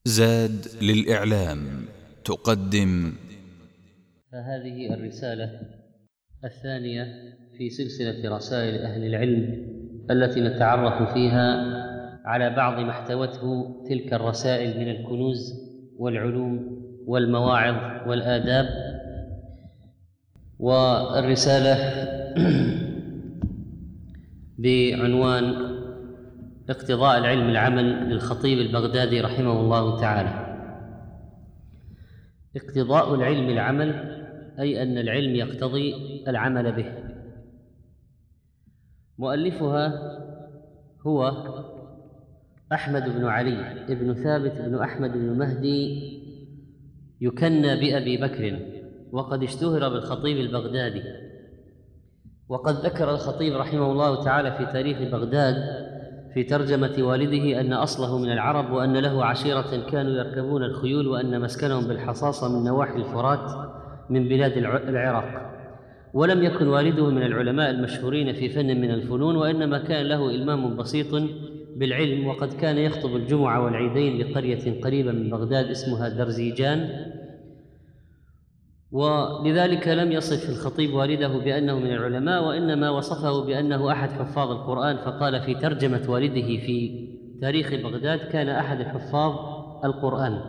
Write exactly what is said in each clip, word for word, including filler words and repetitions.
زاد للإعلام تقدم فهذه الرسالة الثانية في سلسلة رسائل أهل العلم التي نتعرف فيها على بعض ما احتوته تلك الرسائل من الكنوز والعلوم والمواعظ والآداب. والرسالة بعنوان اقتضاء العلم العمل للخطيب البغدادي رحمه الله تعالى. اقتضاء العلم العمل أي أن العلم يقتضي العمل به. مؤلفها هو أحمد بن علي بن ثابت بن أحمد بن مهدي، يكنى بأبي بكر، وقد اشتهر بالخطيب البغدادي. وقد ذكر الخطيب رحمه الله تعالى في تاريخ بغداد في ترجمة والده أن أصله من العرب، وأن له عشيرة كانوا يركبون الخيول، وأن مسكنهم بالحصاصة من نواحي الفرات من بلاد العراق. ولم يكن والده من العلماء المشهورين في فن من الفنون، وإنما كان له إلمام بسيط بالعلم، وقد كان يخطب الجمعة والعيدين لقرية قريبة من بغداد اسمها درزيجان. ولذلك لم يصف الخطيب والده بأنه من العلماء، وإنما وصفه بأنه أحد حفاظ القرآن، فقال في ترجمة والده في تاريخ بغداد كان أحد حفاظ القرآن.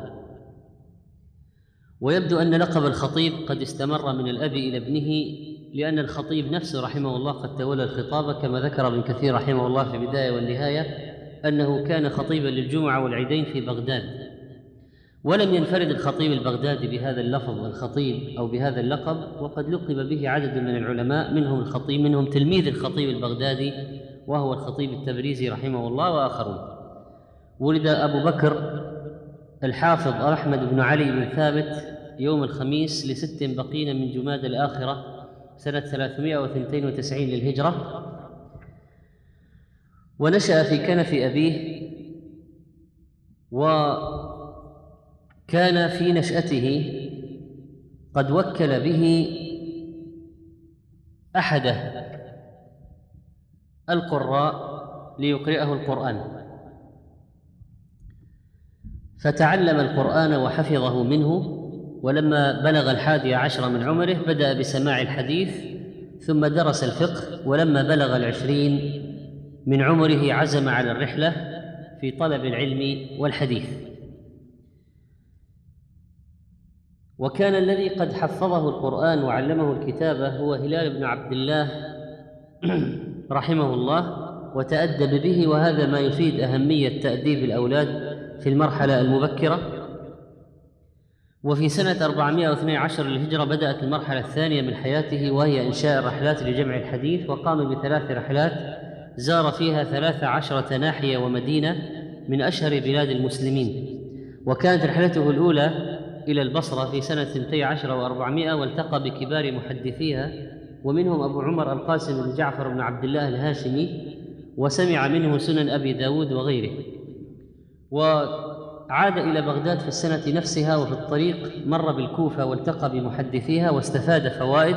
ويبدو أن لقب الخطيب قد استمر من الأب إلى ابنه، لأن الخطيب نفسه رحمه الله قد تولى الخطابة، كما ذكر ابن كثير رحمه الله في البداية والنهاية أنه كان خطيبا للجمعة والعيدين في بغداد. ولم ينفرد الخطيب البغدادي بهذا اللفظ الخطيب أو بهذا اللقب، وقد لقب به عدد من العلماء، منهم الخطيب منهم تلميذ الخطيب البغدادي وهو الخطيب التبريزي رحمه الله وآخرون. ولد أبو بكر الحافظ أحمد بن علي بن ثابت يوم الخميس لست بقين من جماد الآخرة سنة ثلاثمائة واثنين وتسعين للهجرة، ونشأ في كنف أبيه. وكان في نشأته قد وكل به أحد القراء ليقرئه القرآن، فتعلم القرآن وحفظه منه. ولما بلغ الحادي عشر من عمره بدأ بسماع الحديث، ثم درس الفقه. ولما بلغ العشرين من عمره عزم على الرحلة في طلب العلم والحديث. وكان الذي قد حفظه القرآن وعلمه الكتابة هو هلال بن عبد الله رحمه الله، وتأدب به، وهذا ما يفيد أهمية تأديب الأولاد في المرحلة المبكرة. وفي سنة أربعمائة واثني عشر للهجرة بدأت المرحلة الثانية من حياته، وهي إنشاء الرحلات لجمع الحديث، وقام بثلاث رحلات زار فيها ثلاث عشرة ناحية ومدينة من أشهر بلاد المسلمين. وكانت رحلته الأولى إلى البصرة في سنة اثنتي عشر وأربعمائة، والتقى بكبار محدثيها، ومنهم أبو عمر القاسم بن جعفر بن عبد الله الهاشمي، وسمع منه سنن أبي داود وغيره. وعاد إلى بغداد في السنة نفسها، وفي الطريق مر بالكوفة والتقى بمحدثيها واستفاد فوائد،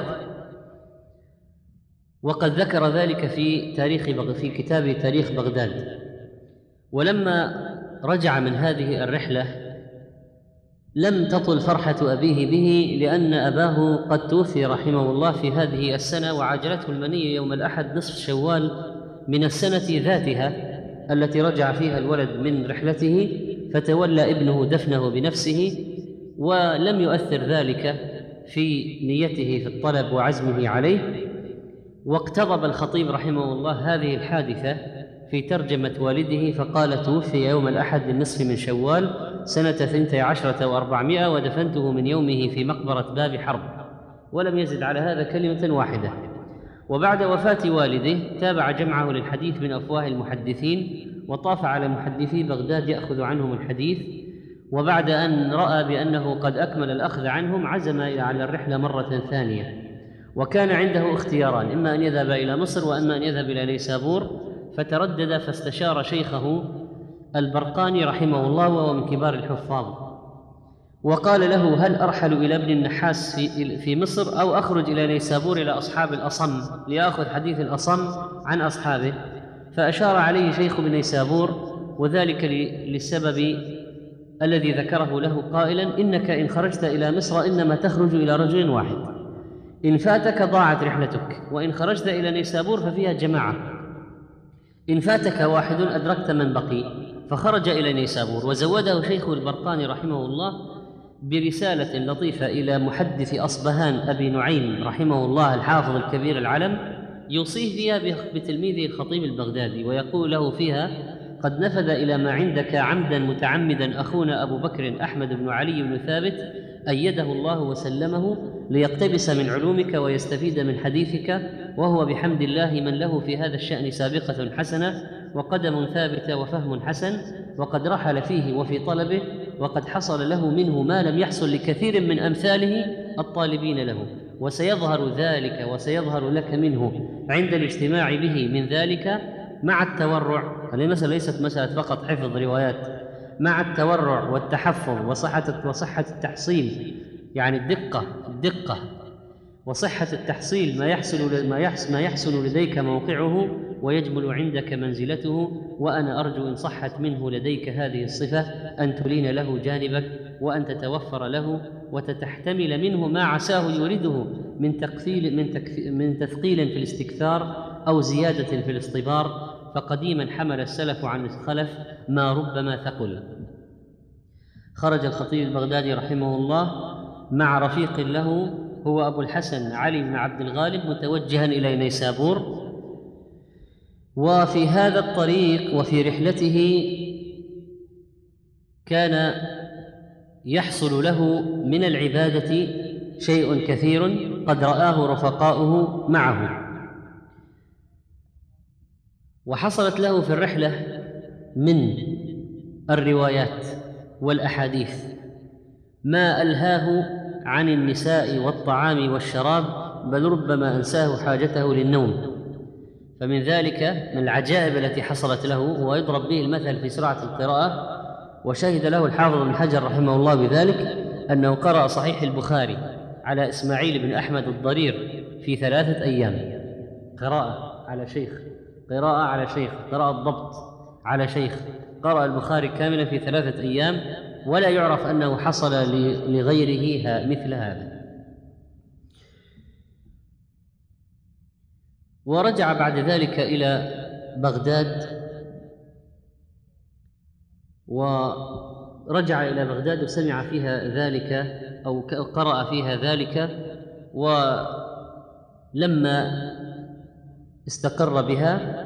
وقد ذكر ذلك في تاريخ بغ... في كتاب تاريخ بغداد. ولما رجع من هذه الرحلة لم تطل فرحة أبيه به، لأن أباه قد توفي رحمه الله في هذه السنة، وعاجلته المنية يوم الأحد نصف شوال من السنة ذاتها التي رجع فيها الولد من رحلته، فتولى ابنه دفنه بنفسه. ولم يؤثر ذلك في نيته في الطلب وعزمه عليه. واقتضب الخطيب رحمه الله هذه الحادثة في ترجمة والده، فقال: توفي يوم الأحد النصف من شوال سنة اثنتي عشرة وأربعمائة، ودفنته من يومه في مقبرة باب حرب. ولم يزد على هذا كلمة واحدة. وبعد وفاة والده تابع جمعه للحديث من أفواه المحدثين، وطاف على محدثي بغداد يأخذ عنهم الحديث. وبعد أن رأى بأنه قد أكمل الأخذ عنهم عزم على الرحلة مرة ثانية. وكان عنده اختياران: إما أن يذهب إلى مصر، وإما أن يذهب إلى نيسابور. فتردد، فاستشار شيخه البرقاني رحمه الله، وهو من كبار الحفاظ، وقال له: هل أرحل إلى ابن النحاس في, في مصر، أو أخرج إلى نيسابور إلى أصحاب الأصم ليأخذ حديث الأصم عن أصحابه؟ فأشار عليه شيخ بن نيسابور، وذلك لسبب الذي ذكره له قائلا: إنك إن خرجت إلى مصر إنما تخرج إلى رجل واحد، إن فاتك ضاعت رحلتك، وإن خرجت إلى نيسابور ففيها جماعة، إن فاتك واحد أدركت من بقي. فخرج إلى نيسابور، وزوده شيخ البرقاني رحمه الله برسالة لطيفة إلى محدث أصبهان أبي نعيم رحمه الله الحافظ الكبير العلم، يوصيه فيها بتلميذه الخطيب البغدادي، ويقول له فيها: قد نفذ إلى ما عندك عمدا متعمدا أخونا أبو بكر أحمد بن علي بن ثابت أيده الله وسلمه ليقتبس من علومك ويستفيد من حديثك، وهو بحمد الله من له في هذا الشأن سابقة حسنة وقدم ثابتة وفهم حسن، وقد رحل فيه وفي طلبه، وقد حصل له منه ما لم يحصل لكثير من أمثاله الطالبين له، وسيظهر ذلك وسيظهر لك منه عند الاجتماع به من ذلك مع التورع. هذه المسألة ليست مسألة فقط حفظ روايات، مع التورع والتحفظ وصحة وصحة التحصيل، يعني الدقة الدقة وصحة التحصيل، ما يحصل ما يحصل ما يحصل لديك موقعه ويجمل عندك منزلته. وأنا أرجو إن صحت منه لديك هذه الصفة أن تلين له جانبك، وأن تتوفر له وتتحتمل منه ما عساه يورده من تقثيل من, من تثقيل في الاستكثار أو زيادة في الاصطبار، فقديما حمل السلف عن الخلف ما ربما ثقل. خرج الخطيب البغدادي رحمه الله مع رفيق له هو أبو الحسن علي بن عبد الغالب متوجها إلى نيسابور، وفي هذا الطريق وفي رحلته كان يحصل له من العبادة شيء كثير قد رآه رفقاؤه معه، وحصلت له في الرحلة من الروايات والأحاديث ما ألهاه عن النساء والطعام والشراب، بل ربما أنساه حاجته للنوم. فمن ذلك من العجائب التي حصلت له، ويضرب به المثل في سرعة القراءة، وشهد له الحافظ بن حجر رحمه الله بذلك، أنه قرأ صحيح البخاري على إسماعيل بن أحمد الضرير في ثلاثة أيام، قراءة على شيخ قراءة على شيخ قراءة الضبط على شيخ، قرأ البخاري كاملا في ثلاثة أيام، ولا يعرف أنه حصل لغيره مثل هذا. ورجع بعد ذلك إلى بغداد، ورجع إلى بغداد وسمع فيها ذلك أو قرأ فيها ذلك، ولما استقر بها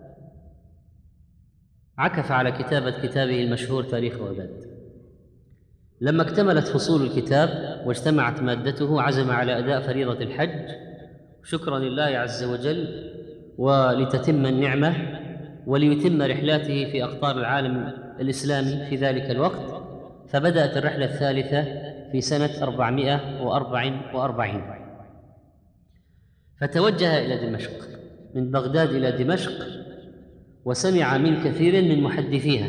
عكف على كتابة كتابه المشهور تاريخ بغداد. لما اكتملت فصول الكتاب واجتمعت مادته، عزم على أداء فريضة الحج شكرا لله عز وجل، ولتتم النعمة وليتم رحلاته في أقطار العالم الإسلامي في ذلك الوقت. فبدأت الرحلة الثالثة في سنة أربعمائة وأربعة وأربعين، فتوجه إلى دمشق، من بغداد إلى دمشق، وسمع من كثير من محدثيها،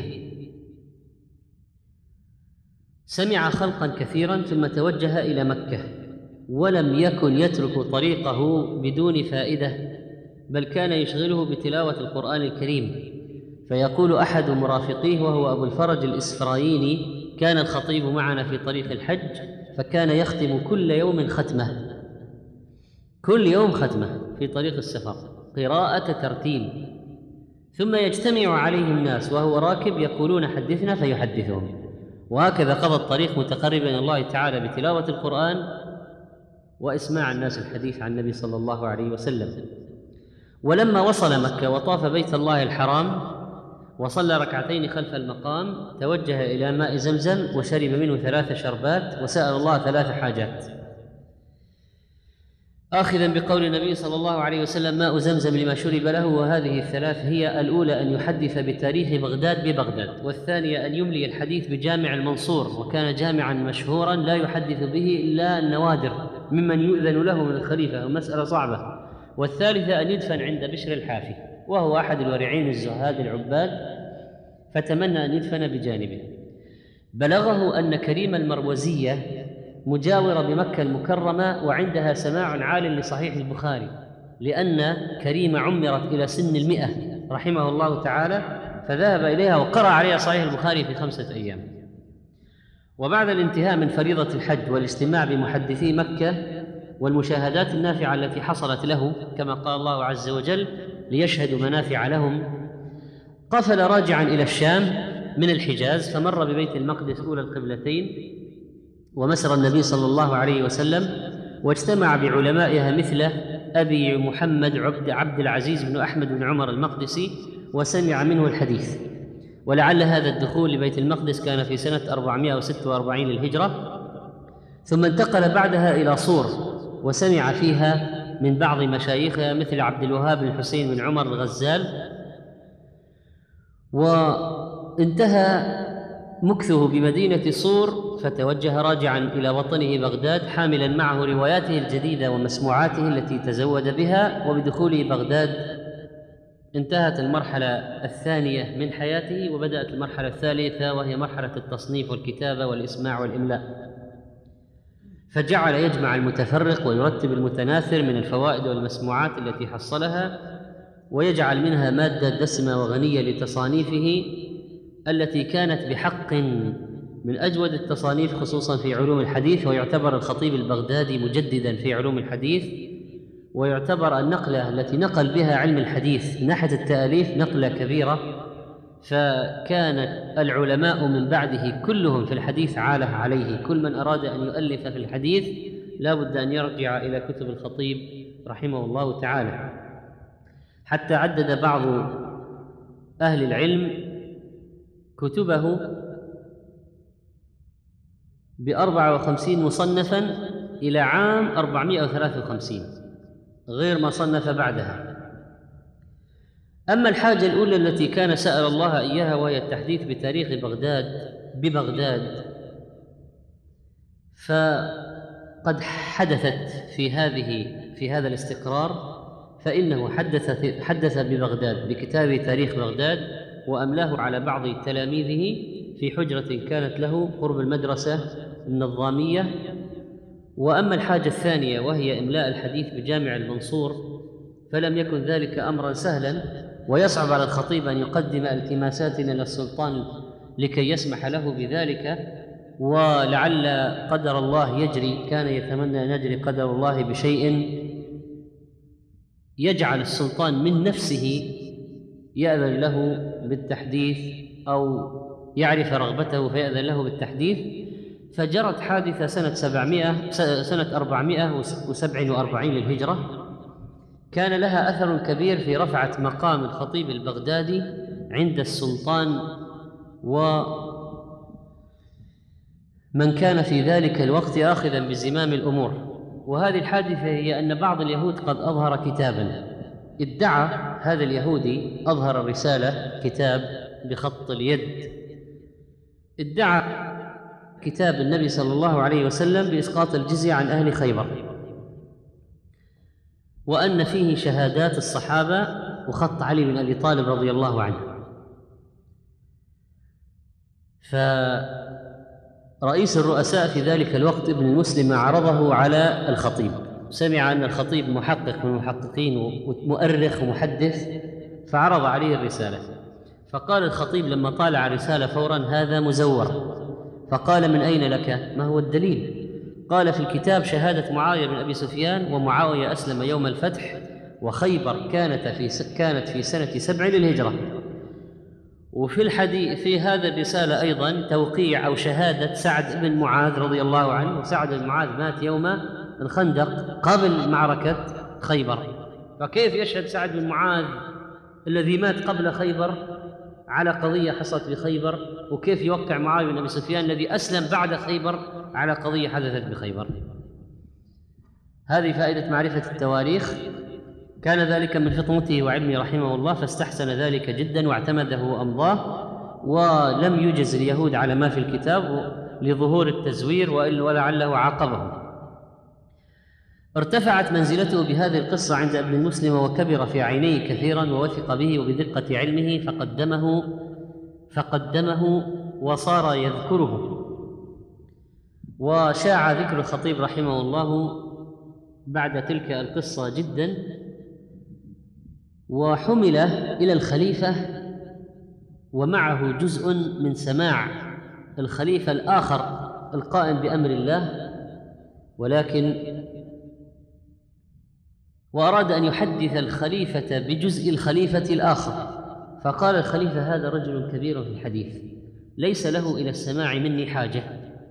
سمع خلقا كثيرا، ثم توجه إلى مكة، ولم يكن يترك طريقه بدون فائدة، بل كان يشغله بتلاوة القرآن الكريم. فيقول أحد مرافقيه وهو أبو الفرج الإسفرايني: كان الخطيب معنا في طريق الحج، فكان يختم كل يوم ختمة، كل يوم ختمة في طريق السفر، قراءة ترتيل، ثم يجتمع عليه الناس وهو راكب يقولون حدثنا فيحدثهم، وهكذا قضى الطريق متقربا إلى الله تعالى بتلاوة القرآن وإسماع الناس الحديث عن النبي صلى الله عليه وسلم. ولما وصل مكة وطاف بيت الله الحرام وصلى ركعتين خلف المقام، توجه إلى ماء زمزم وشرب منه ثلاث شربات، وسأل الله ثلاث حاجات، آخذا بقول النبي صلى الله عليه وسلم: ماء زمزم لما شرب له. وهذه الثلاث هي: الأولى أن يحدث بتاريخ بغداد ببغداد، والثانية أن يملي الحديث بجامع المنصور، وكان جامعا مشهورا لا يحدث به إلا النوادر ممن يؤذن له من الخليفة، ومسألة صعبة. والثالثة أن يدفن عند بشر الحافي، وهو أحد الورعين الزهاد العباد، فتمنى أن يدفن بجانبه. بلغه أن كريم المروزية مجاورة بمكة المكرمة، وعندها سماع عال لصحيح البخاري، لأن كريم عمرت إلى سن المئة رحمه الله تعالى، فذهب إليها وقرأ عليها صحيح البخاري في خمسة أيام. وبعد الانتهاء من فريضة الحج والاجتماع بمحدثي مكة والمشاهدات النافعة التي حصلت له كما قال الله عز وجل ليشهدوا منافع لهم، قفل راجعا إلى الشام من الحجاز، فمر ببيت المقدس أولى القبلتين ومسر النبي صلى الله عليه وسلم، واجتمع بعلمائها مثل أبي محمد عبد عبد العزيز بن أحمد بن عمر المقدسي وسمع منه الحديث. ولعل هذا الدخول لبيت المقدس كان في سنة أربعمائة وستة وأربعين للهجرة، ثم انتقل بعدها إلى صور وسمع فيها من بعض مشايخها مثل عبد الوهاب بن حسين بن عمر الغزال. وانتهى مكثه بمدينة صور فتوجه راجعا إلى وطنه بغداد حاملا معه رواياته الجديدة ومسموعاته التي تزود بها. وبدخوله بغداد انتهت المرحلة الثانية من حياته وبدأت المرحلة الثالثة وهي مرحلة التصنيف والكتابة والإسماع والإملاء، فجعل يجمع المتفرق ويرتب المتناثر من الفوائد والمسموعات التي حصلها، ويجعل منها مادة دسمة وغنية لتصانيفه التي كانت بحق من أجود التصانيف خصوصا في علوم الحديث. ويعتبر الخطيب البغدادي مجددا في علوم الحديث، ويعتبر النقلة التي نقل بها علم الحديث من ناحية التأليف نقلة كبيرة، فكان العلماء من بعده كلهم في الحديث عاله عليه. كل من أراد أن يؤلف في الحديث لا بد أن يرجع إلى كتب الخطيب رحمه الله تعالى، حتى عدد بعض أهل العلم كتبه بأربعة وخمسين مصنفا إلى عام أربعمائة وثلاثة وخمسين غير ما صنف بعدها. أما الحاجة الأولى التي كان سأل الله إياها وهي التحديث بتاريخ بغداد ببغداد فقد حدثت في هذه في هذا الاستقرار، فإنه حدث حدث ببغداد بكتاب تاريخ بغداد وأملاه على بعض تلاميذه في حجرة كانت له قرب المدرسة النظامية. وأما الحاجة الثانية وهي إملاء الحديث بجامع المنصور فلم يكن ذلك أمرا سهلا، ويصعب على الخطيب أن يقدم التماسات إلى السلطان لكي يسمح له بذلك، ولعل قدر الله يجري، كان يتمنى أن يجري قدر الله بشيء يجعل السلطان من نفسه يأذن له بالتحديث أو يعرف رغبته فيأذن له بالتحديث. فجرت حادثة سنة سبعمائة سنة أربعمائة وسبعة وأربعين للهجرة كان لها أثر كبير في رفعة مقام الخطيب البغدادي عند السلطان ومن كان في ذلك الوقت آخذا بزمام الأمور. وهذه الحادثة هي أن بعض اليهود قد أظهر كتابا، ادعى هذا اليهودي أظهر رسالة كتاب بخط اليد، ادعى كتاب النبي صلى الله عليه وسلم بإسقاط الجزية عن أهل خيبر، وأن فيه شهادات الصحابة وخط علي بن أبي طالب رضي الله عنه. فرئيس الرؤساء في ذلك الوقت ابن المسلم عرضه على الخطيب، سمع أن الخطيب محقق من المحققين ومؤرخ ومحدث، فعرض عليه الرسالة. فقال الخطيب لما طالع الرسالة فورا هذا مزور. فقال من أين لك؟ ما هو الدليل؟ قال في الكتاب شهادة معاوية بن أبي سفيان، ومعاوية أسلم يوم الفتح، وخيبر كانت في كانت في سنة سبع للهجرة. وفي الحديث في هذا الرسالة أيضا توقيع أو شهادة سعد بن معاذ رضي الله عنه، وسعد بن معاذ مات يوم الخندق قبل معركة خيبر، فكيف يشهد سعد بن معاذ الذي مات قبل خيبر على قضية حصلت بخيبر، وكيف يوقع معاوية بن أبي سفيان الذي أسلم بعد خيبر على قضية حدثت بخيبر؟ هذه فائدة معرفة التواريخ. كان ذلك من فطنته وعلمه رحمه الله، فاستحسن ذلك جدا واعتمده وأمضاه، ولم يجز اليهود على ما في الكتاب لظهور التزوير ولعله عاقبهم. ارتفعت منزلته بهذه القصة عند ابن المسلم وكبر في عينيه كثيرا ووثق به وبدقة علمه، فقدمه فقدمه وصار يذكره. وشاع ذكر الخطيب رحمه الله بعد تلك القصة جدا، وحمل إلى الخليفة ومعه جزء من سماع الخليفة الآخر القائم بأمر الله، ولكن وأراد أن يحدث الخليفة بجزء الخليفة الآخر، فقال الخليفة: هذا رجل كبير في الحديث ليس له إلى السماع مني حاجة.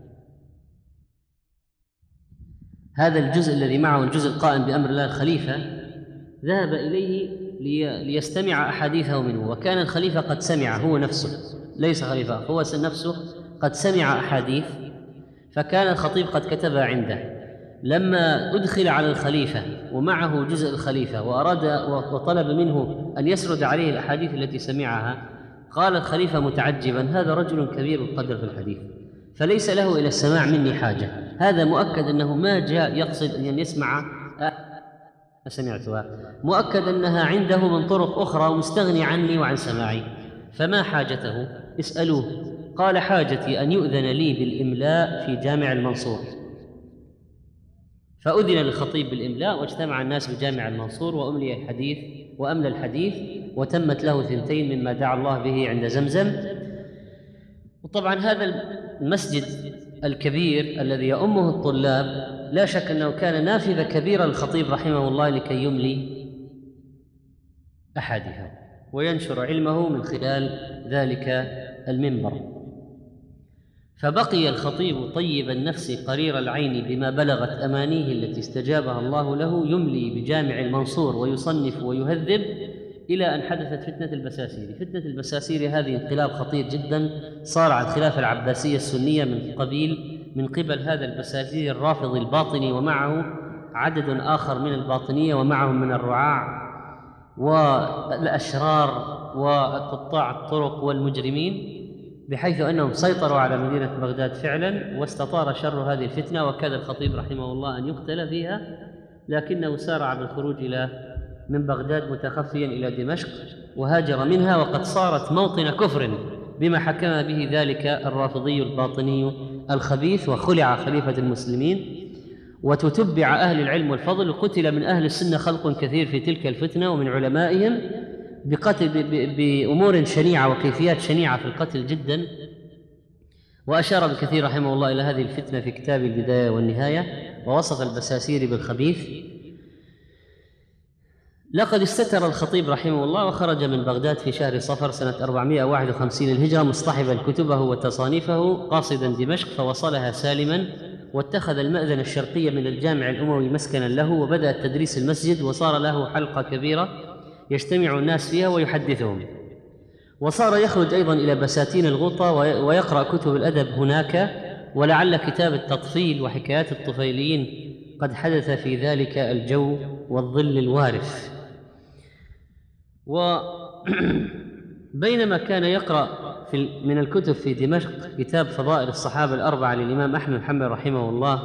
هذا الجزء الذي معه الجزء القائم بأمر الله الخليفة ذهب إليه لي ليستمع أحاديثه منه، وكان الخليفة قد سمع هو نفسه، ليس خليفة هو نفسه قد سمع أحاديث، فكان الخطيب قد كتبها عنده. لما أدخل على الخليفة ومعه جزء الخليفة وأراد وطلب منه أن يسرد عليه الأحاديث التي سمعها، قال الخليفة متعجبا: هذا رجل كبير القدر في الحديث فليس له إلى السماع مني حاجة. هذا مؤكد أنه ما جاء يقصد أن يسمع سمعتها، مؤكد أنها عنده من طرق أخرى ومستغني عني وعن سماعي. فما حاجته؟ اسألوه. قال: حاجتي أن يؤذن لي بالإملاء في جامع المنصور. فأذن للخطيب بالإملاء، واجتمع الناس بجامع المنصور وأملي الحديث وأملى الحديث، وتمت له ثنتين مما دعا الله به عند زمزم. وطبعا هذا المسجد الكبير الذي يؤمه الطلاب لا شك أنه كان نافذة كبيرة للخطيب رحمه الله لكي يملي أحاديثه وينشر علمه من خلال ذلك المنبر. فبقي الخطيب طيب النفس قرير العين بما بلغت أمانيه التي استجابها الله له، يملي بجامع المنصور ويصنف ويهذب، إلى أن حدثت فتنة البساسيري. فتنة البساسيري هذه انقلاب خطير جدا صار على الخلافة العباسية السنية من قبيل من قبل هذا البساسيري الرافضي الباطني، ومعه عدد آخر من الباطنية، ومعهم من الرعاع والأشرار وقطاع الطرق والمجرمين، بحيث أنهم سيطروا على مدينة بغداد فعلا، واستطار شر هذه الفتنة، وكاد الخطيب رحمه الله أن يقتل فيها، لكنه سارع بالخروج إلى من بغداد متخفيا إلى دمشق، وهاجر منها، وقد صارت موطن كفر بما حكم به ذلك الرافضي الباطني الخبيث، وخلع خليفة المسلمين وتتبع أهل العلم والفضل. وقتل من أهل السنة خلق كثير في تلك الفتنة ومن علمائهم بقتل بأمور شنيعة وكيفيات شنيعة في القتل جدا. وأشار ابن كثير رحمه الله إلى هذه الفتنة في كتاب البداية والنهاية، ووصف البساسيري بالخبيث. لقد استتر الخطيب رحمه الله وخرج من بغداد في شهر صفر سنة أربعمائة وواحد وخمسين الهجرة مصطحبا كتبه وتصانيفه قاصدا دمشق، فوصلها سالما، واتخذ المأذن الشرقي من الجامع الأموي مسكنا له، وبدأ التدريس المسجد، وصار له حلقة كبيرة يجتمع الناس فيها ويحدثهم. وصار يخرج أيضا إلى بساتين الغوطة ويقرأ كتب الأدب هناك، ولعل كتاب التطفيل وحكايات الطفيليين قد حدث في ذلك الجو والظل الوارف. وبينما كان يقرأ في من الكتب في دمشق كتاب فضائل الصحابة الأربعة للإمام أحمد محمد رحمه الله،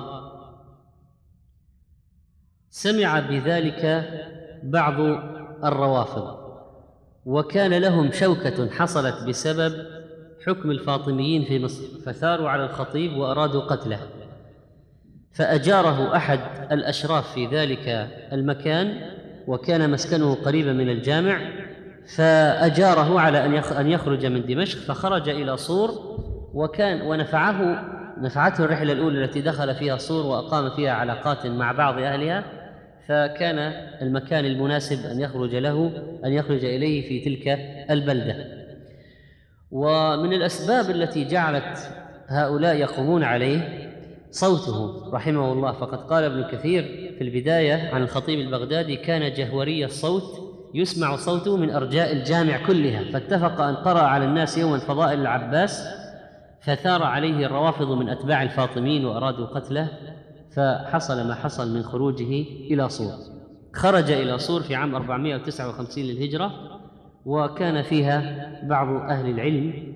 سمع بذلك بعض الروافض، وكان لهم شوكة حصلت بسبب حكم الفاطميين في مصر، فثاروا على الخطيب وأرادوا قتله، فأجاره أحد الأشراف في ذلك المكان، وكان مسكنه قريبا من الجامع، فأجاره على أن يخرج من دمشق، فخرج إلى صور، وكان ونفعه نفعته الرحلة الأولى التي دخل فيها صور وأقام فيها علاقات مع بعض أهلها، فكان المكان المناسب أن يخرج له أن يخرج إليه في تلك البلدة. ومن الأسباب التي جعلت هؤلاء يقومون عليه صوته رحمه الله، فقد قال ابن كثير في البداية عن الخطيب البغدادي: كان جهوري الصوت يسمع صوته من أرجاء الجامع كلها، فاتفق أن قرأ على الناس يوما فضائل العباس، فثار عليه الروافض من أتباع الفاطميين وأرادوا قتله، فحصل ما حصل من خروجه إلى صور. خرج إلى صور في عام أربعمائة وتسعة وخمسين للهجرة، وكان فيها بعض أهل العلم،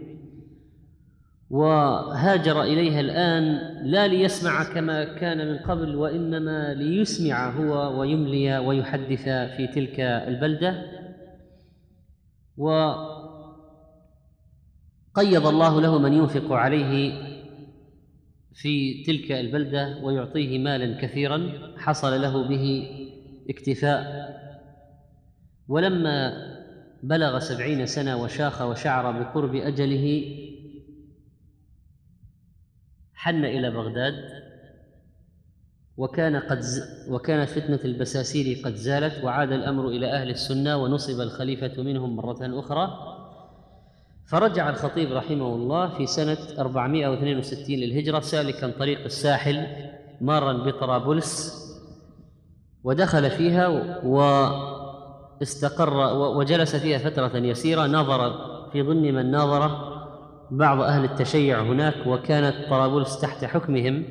وهاجر إليها الآن لا ليسمع كما كان من قبل، وإنما ليسمع هو ويملي ويحدث في تلك البلدة. وقيض الله له من ينفق عليه في تلك البلدة ويعطيه مالا كثيرا، حصل له به اكتفاء. ولما بلغ سبعين سنة وشاخ وشعر بقرب أجله، حن إلى بغداد، وكان قد ز... وكانت فتنة البساسير قد زالت، وعاد الأمر إلى أهل السنة ونصب الخليفة منهم مرة أخرى. فرجع الخطيب رحمه الله في سنة أربعمائة واثنين وستين للهجرة سالكا طريق الساحل مارا بطرابلس، ودخل فيها واستقر وجلس فيها فترة يسيرة. نظر في ضمن من ناظر بعض أهل التشيع هناك، وكانت طرابلس تحت حكمهم،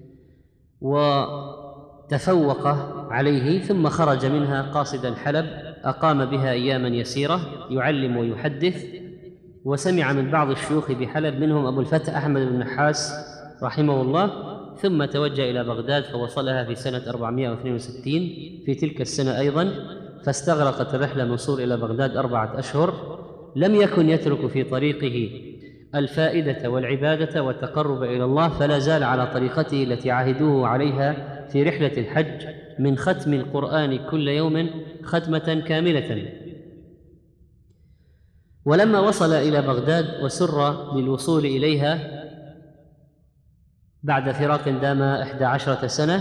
وتفوق عليه، ثم خرج منها قاصدا حلب، أقام بها أياما يسيرة يعلم ويحدث، وسمع من بعض الشيوخ بحلب منهم أبو الفتح أحمد بن نحاس رحمه الله، ثم توجه إلى بغداد فوصلها في سنة أربعمائة واثنين وستين. في تلك السنة أيضا فاستغرقت الرحلة من صور إلى بغداد أربعة أشهر. لم يكن يترك في طريقه الفائدة والعبادة والتقرب إلى الله، فلا زال على طريقته التي عاهدوه عليها في رحلة الحج من ختم القرآن كل يوم ختمة كاملة. ولما وصل إلى بغداد وسر بالوصول إليها بعد فراق دام إحدى عشرة سنة،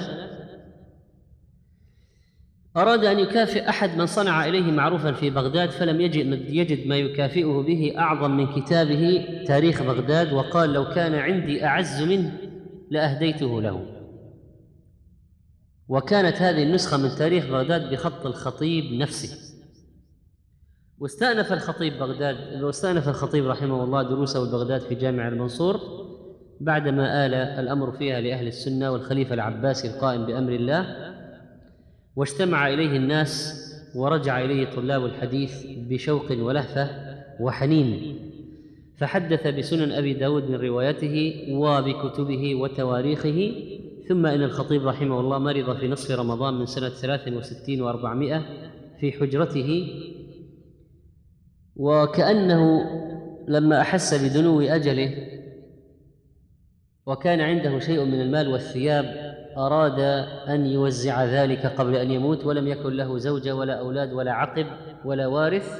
أراد أن يكافئ أحد من صنع إليه معروفا في بغداد، فلم يجد ما يكافئه به أعظم من كتابه تاريخ بغداد، وقال: لو كان عندي أعز منه لأهديته له. وكانت هذه النسخة من تاريخ بغداد بخط الخطيب نفسه. واستأنف الخطيب بغداد واستأنف الخطيب رحمه الله دروسه ببغداد في جامع المنصور بعدما آل الأمر فيها لأهل السنة والخليفة العباسي القائم بأمر الله، واجتمع إليه الناس، ورجع إليه طلاب الحديث بشوق ولهفة وحنين، فحدث بسنن أبي داود من روايته وبكتبه وتواريخه. ثم إن الخطيب رحمه الله مرض في نصف رمضان من سنة ثلاث وستين وأربعمائة في حجرته، وكأنه لما أحس بدنو أجله وكان عنده شيء من المال والثياب أراد أن يوزع ذلك قبل أن يموت، ولم يكن له زوجة ولا أولاد ولا عقب ولا وارث،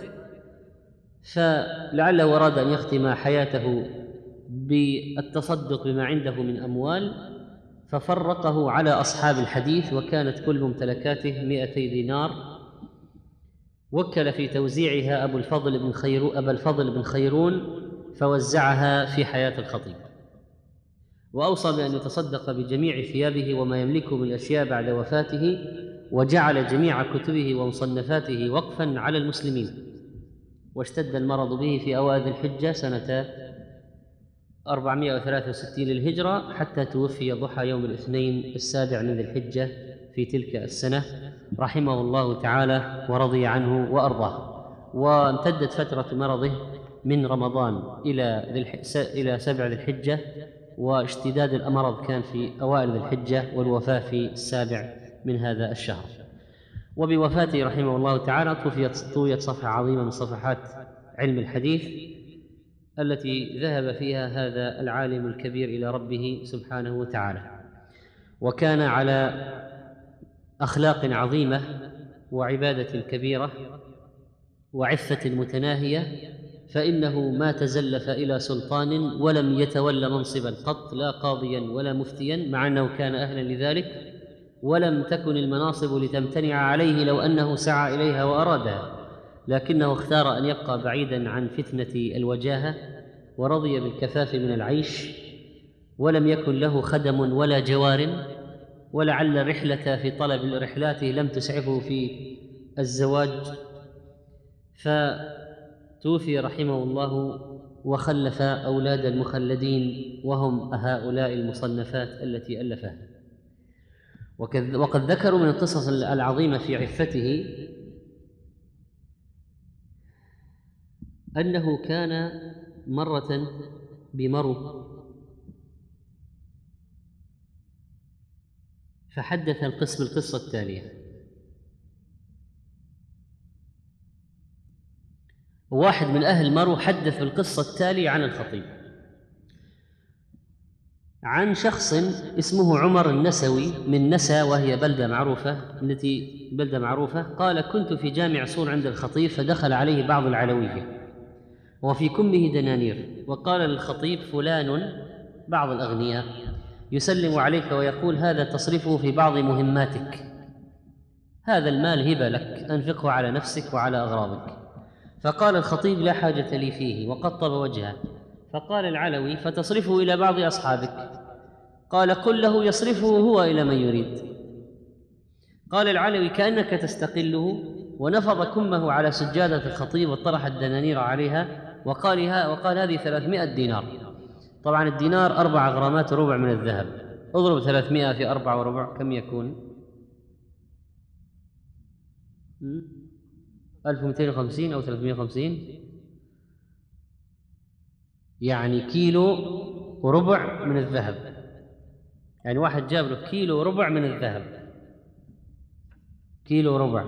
فلعله أراد أن يختم حياته بالتصدق بما عنده من أموال، ففرقه على أصحاب الحديث، وكانت كل ممتلكاته مئتي دينار. وكل في توزيعها أبو الفضل بن خيرون أبا الفضل بن خيرون فوزعها في حياة الخطيب، وأوصى بأن يتصدق بجميع ثيابه وما يملكه من الأشياء بعد وفاته، وجعل جميع كتبه ومصنفاته وقفا على المسلمين. واشتد المرض به في أوائل الحجة سنة أربعمائة وثلاثة وستين للهجرة، حتى توفي ضحى يوم الاثنين السابع من ذي الحجة في تلك السنة رحمه الله تعالى ورضي عنه وأرضاه. وامتدت فترة مرضه من رمضان إلى إلى سبع ذي الحجة، واشتداد المرض كان في أوائل ذي الحجة، والوفاة في السابع من هذا الشهر. وبوفاته رحمه الله تعالى طويت طويت صفحة عظيمة من صفحات علم الحديث التي ذهب فيها هذا العالم الكبير إلى ربه سبحانه وتعالى. وكان على أخلاق عظيمة وعبادة كبيرة وعفة متناهية، فإنه ما تزلف إلى سلطان ولم يتولى منصبا قط، لا قاضيا ولا مفتيا، مع أنه كان أهلا لذلك، ولم تكن المناصب لتمتنع عليه لو أنه سعى إليها وأرادها، لكنه اختار أن يبقى بعيدا عن فتنة الوجاهة، ورضي بالكفاف من العيش، ولم يكن له خدم ولا جوار، ولعل الرحلة في طلب رحلاته لم تسعفه في الزواج، فتوفي رحمه الله وخلف أولاد المخلدين، وهم هؤلاء المصنفات التي ألفها. وقد ذكروا من القصص العظيمة في عفته أنه كان مرة بمرو فحدث القسم القصة التالية: واحد من أهل مرو حدث القصة التالية عن الخطيب، عن شخص اسمه عمر النسوي من نسا، وهي بلدة معروفة التي بلدة معروفة. قال: كنت في جامع صور عند الخطيب، فدخل عليه بعض العلوية وفي كمه دنانير، وقال للخطيب: فلان بعض الأغنياء يسلم عليك ويقول هذا تصرفه في بعض مهماتك، هذا المال هبة لك أنفقه على نفسك وعلى أغراضك. فقال الخطيب لا حاجة لي فيه وقطب وجهه. فقال العلوي فتصرفه إلى بعض أصحابك؟ قال قل له يصرفه هو إلى من يريد. قال العلوي كأنك تستقله، ونفض كمه على سجادة الخطيب وطرح الدنانير عليها وقال, ها وقال هذه ثلاثمائة دينار. طبعا الدينار أربع غرامات وربع من الذهب، اضرب ثلاثمائة في أربعة وربع كم يكون؟ ألف ومئتين وخمسين أو ثلاثمائة وخمسين، يعني كيلو وربع من الذهب. يعني واحد جاب له كيلو وربع من الذهب، كيلو وربع،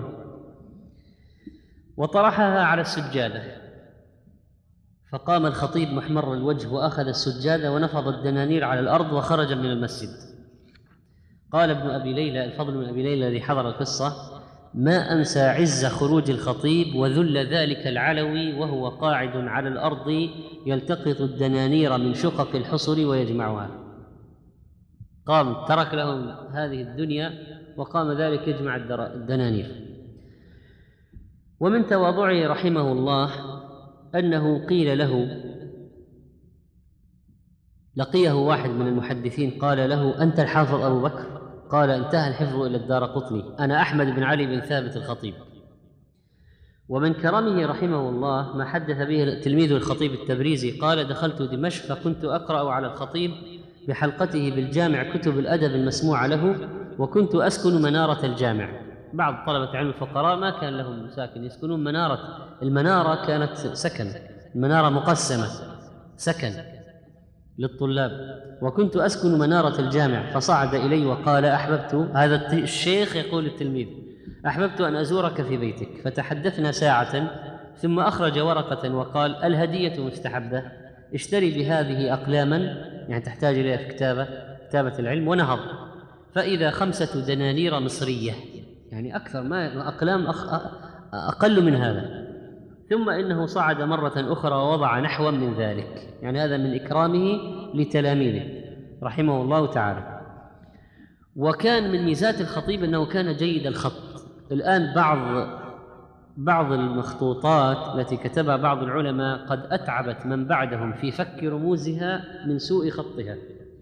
وطرحها على السجادة. فقام الخطيب محمر الوجه وأخذ السجادة ونفض الدنانير على الأرض وخرج من المسجد. قال ابن أبي ليلى، الفضل بن أبي ليلى الذي حضر القصة: ما أنسى عز خروج الخطيب وذل ذلك العلوي وهو قاعد على الأرض يلتقط الدنانير من شقق الحصر ويجمعها. قام ترك لهم هذه الدنيا وقام ذلك يجمع الدنانير. ومن تواضعه رحمه الله أنه قيل له، لقيه واحد من المحدثين قال له: أنت الحافظ أبو بكر؟ قال: انتهى الحفظ إلى الدارقطني، أنا أحمد بن علي بن ثابت الخطيب. ومن كرمه رحمه الله ما حدث به تلميذ الخطيب التبريزي قال: دخلت دمشق فكنت أقرأ على الخطيب بحلقته بالجامع كتب الأدب المسموعة له، وكنت أسكن منارة الجامع. بعض طلبة علم الفقراء ما كان لهم مساكن، يسكنون منارة، المنارة كانت سكن، المنارة مقسمة سكن للطلاب. وكنت أسكن منارة الجامع، فصعد إلي وقال: أحببت، هذا الشيخ يقول للتلميذ: أحببت أن أزورك في بيتك. فتحدثنا ساعة ثم أخرج ورقة وقال: الهدية مستحبة، اشتري بهذه أقلاما، يعني تحتاج إليها في كتابة كتابة العلم. ونهض فإذا خمسة دنانير مصرية، يعني أكثر ما أقلام أقل من هذا. ثم إنه صعد مرة أخرى ووضع نحوا من ذلك، يعني هذا من إكرامه لتلاميذه رحمه الله تعالى. وكان من ميزات الخطيب أنه كان جيد الخط. الآن بعض بعض المخطوطات التي كتبها بعض العلماء قد أتعبت من بعدهم في فك رموزها من سوء خطها،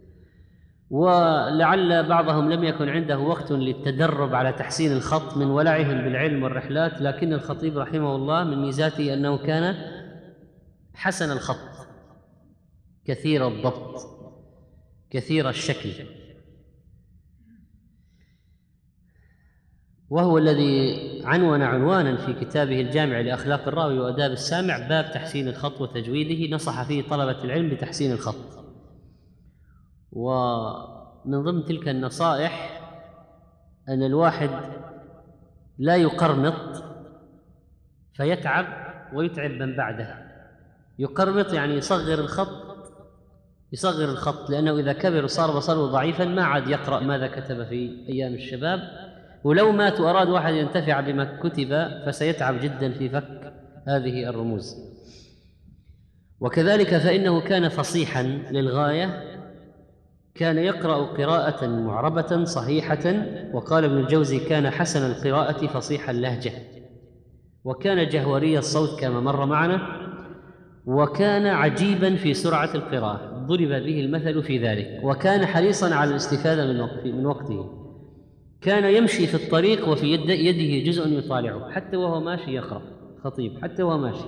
ولعل بعضهم لم يكن عنده وقت للتدرب على تحسين الخط من ولعهم بالعلم والرحلات. لكن الخطيب رحمه الله من ميزاته أنه كان حسن الخط، كثير الضبط، كثير الشكل، وهو الذي عنون عنوانا في كتابه الجامع لأخلاق الراوي وآداب السامع باب تحسين الخط وتجويده، نصح فيه طلبة العلم بتحسين الخط. ومن ضمن تلك النصائح أن الواحد لا يقرمط فيتعب ويتعب من بعده. يقرمط يعني يصغر الخط، يصغر الخط لأنه إذا كبر صار بصره ضعيفا ما عاد يقرأ ماذا كتب في أيام الشباب، ولو مات وأراد واحد ينتفع بما كتب فسيتعب جدا في فك هذه الرموز. وكذلك فإنه كان فصيحا للغاية، كان يقرأ قراءة معربة صحيحة. وقال ابن الجوزي: كان حسن القراءة فصيح اللهجة، وكان جهوري الصوت كما مر معنا، وكان عجيبا في سرعة القراءة، ضرب به المثل في ذلك. وكان حريصا على الاستفادة من وقته، كان يمشي في الطريق وفي يد يده جزء يطالعه، حتى وهو ماشي يقرأ خطيب، حتى وهو ماشي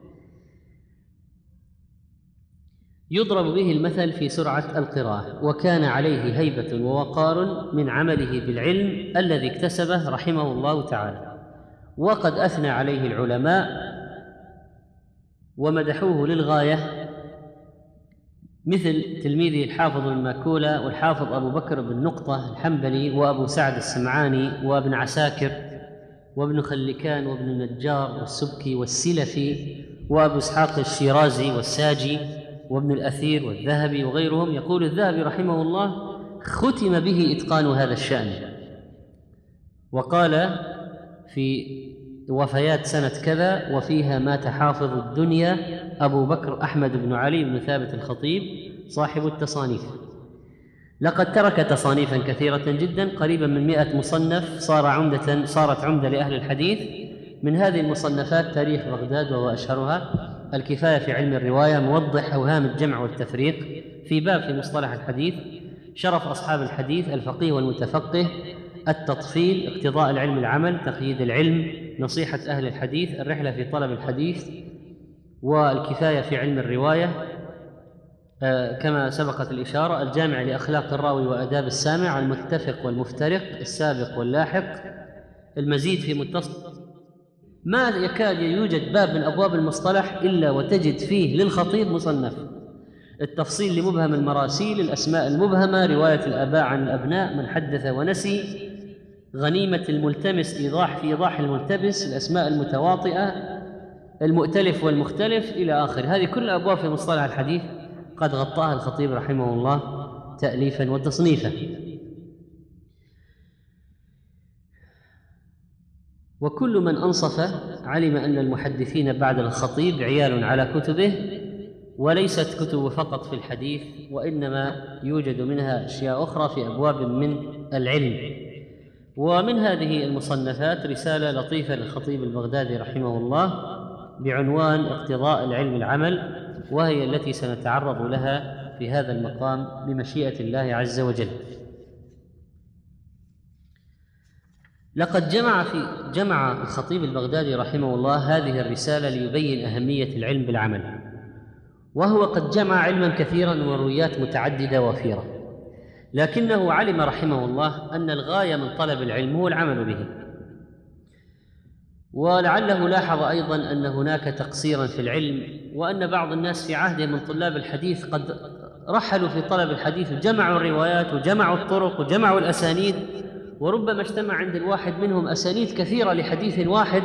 يضرب به المثل في سرعة القراءة. وكان عليه هيبة ووقار من عمله بالعلم الذي اكتسبه رحمه الله تعالى. وقد أثنى عليه العلماء ومدحوه للغاية، مثل تلميذه الحافظ بن ماكولة والحافظ أبو بكر بن نقطة الحنبلي وأبو سعد السمعاني وابن عساكر وابن خلكان وابن النجار والسبكي والسلفي وأبو إسحاق الشيرازي والساجي وابن الأثير والذهبي وغيرهم. يقول الذهبي رحمه الله: ختم به إتقان هذا الشأن. وقال في وفيات سنة كذا: وفيها مات حافظ الدنيا أبو بكر أحمد بن علي بن ثابت الخطيب، صاحب التصانيف. لقد ترك تصانيفا كثيرة جدا، قريبا من مئة مصنف، صار عمدة صارت عمدة لأهل الحديث. من هذه المصنفات تاريخ بغداد وهو أشهرها، الكفاية في علم الرواية، موضح أوهام الجمع والتفريق في باب في مصطلح الحديث، شرف أصحاب الحديث، الفقيه والمتفقه، التطفيل، اقتضاء العلم العمل، تقييد العلم، نصيحة أهل الحديث، الرحلة في طلب الحديث، والكفاية في علم الرواية آه كما سبقت الإشارة، الجامع لأخلاق الراوي وآداب السامع، المتفق والمفترق، السابق واللاحق، المزيد في متصل. ما يكاد يوجد باب من أبواب المصطلح إلا وتجد فيه للخطيب مصنف، التفصيل لمبهم المراسيل، الأسماء المبهمة، رواية الآباء عن الأبناء، من حدث ونسي، غنيمة الملتمس، إيضاح في إيضاح الملتبس، الأسماء المتواطئة، المؤتلف والمختلف إلى آخر. هذه كل أبواب في مصطلح الحديث قد غطاها الخطيب رحمه الله تأليفا وتصنيفا. وكل من أنصف علم أن المحدثين بعد الخطيب عيال على كتبه، وليست كتب فقط في الحديث، وإنما يوجد منها أشياء أخرى في أبواب من العلم. ومن هذه المصنفات رسالة لطيفة للخطيب البغدادي رحمه الله بعنوان اقتضاء العلم العمل، وهي التي سنتعرض لها في هذا المقام بمشيئة الله عز وجل. لقد جمع في جمع الخطيب البغدادي رحمه الله هذه الرسالة ليبين أهمية العلم بالعمل، وهو قد جمع علما كثيرا ومرويات متعددة وفيرة، لكنه علم رحمه الله أن الغاية من طلب العلم هو العمل به. ولعله لاحظ أيضا أن هناك تقصيرا في العلم، وأن بعض الناس في عهده من طلاب الحديث قد رحلوا في طلب الحديث وجمعوا الروايات وجمعوا الطرق وجمعوا الأسانيد، وربما اجتمع عند الواحد منهم أسانيد كثيرة لحديث واحد،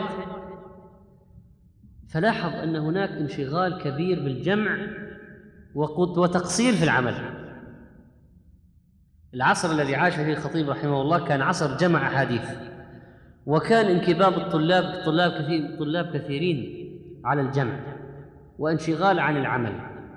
فلاحظ أن هناك انشغال كبير بالجمع وتقصير في العمل. العصر الذي عاش فيه الخطيب رحمه الله كان عصر جمع أحاديث، وكان انكباب الطلاب طلاب كثير طلاب كثيرين على الجمع وانشغال عن العمل.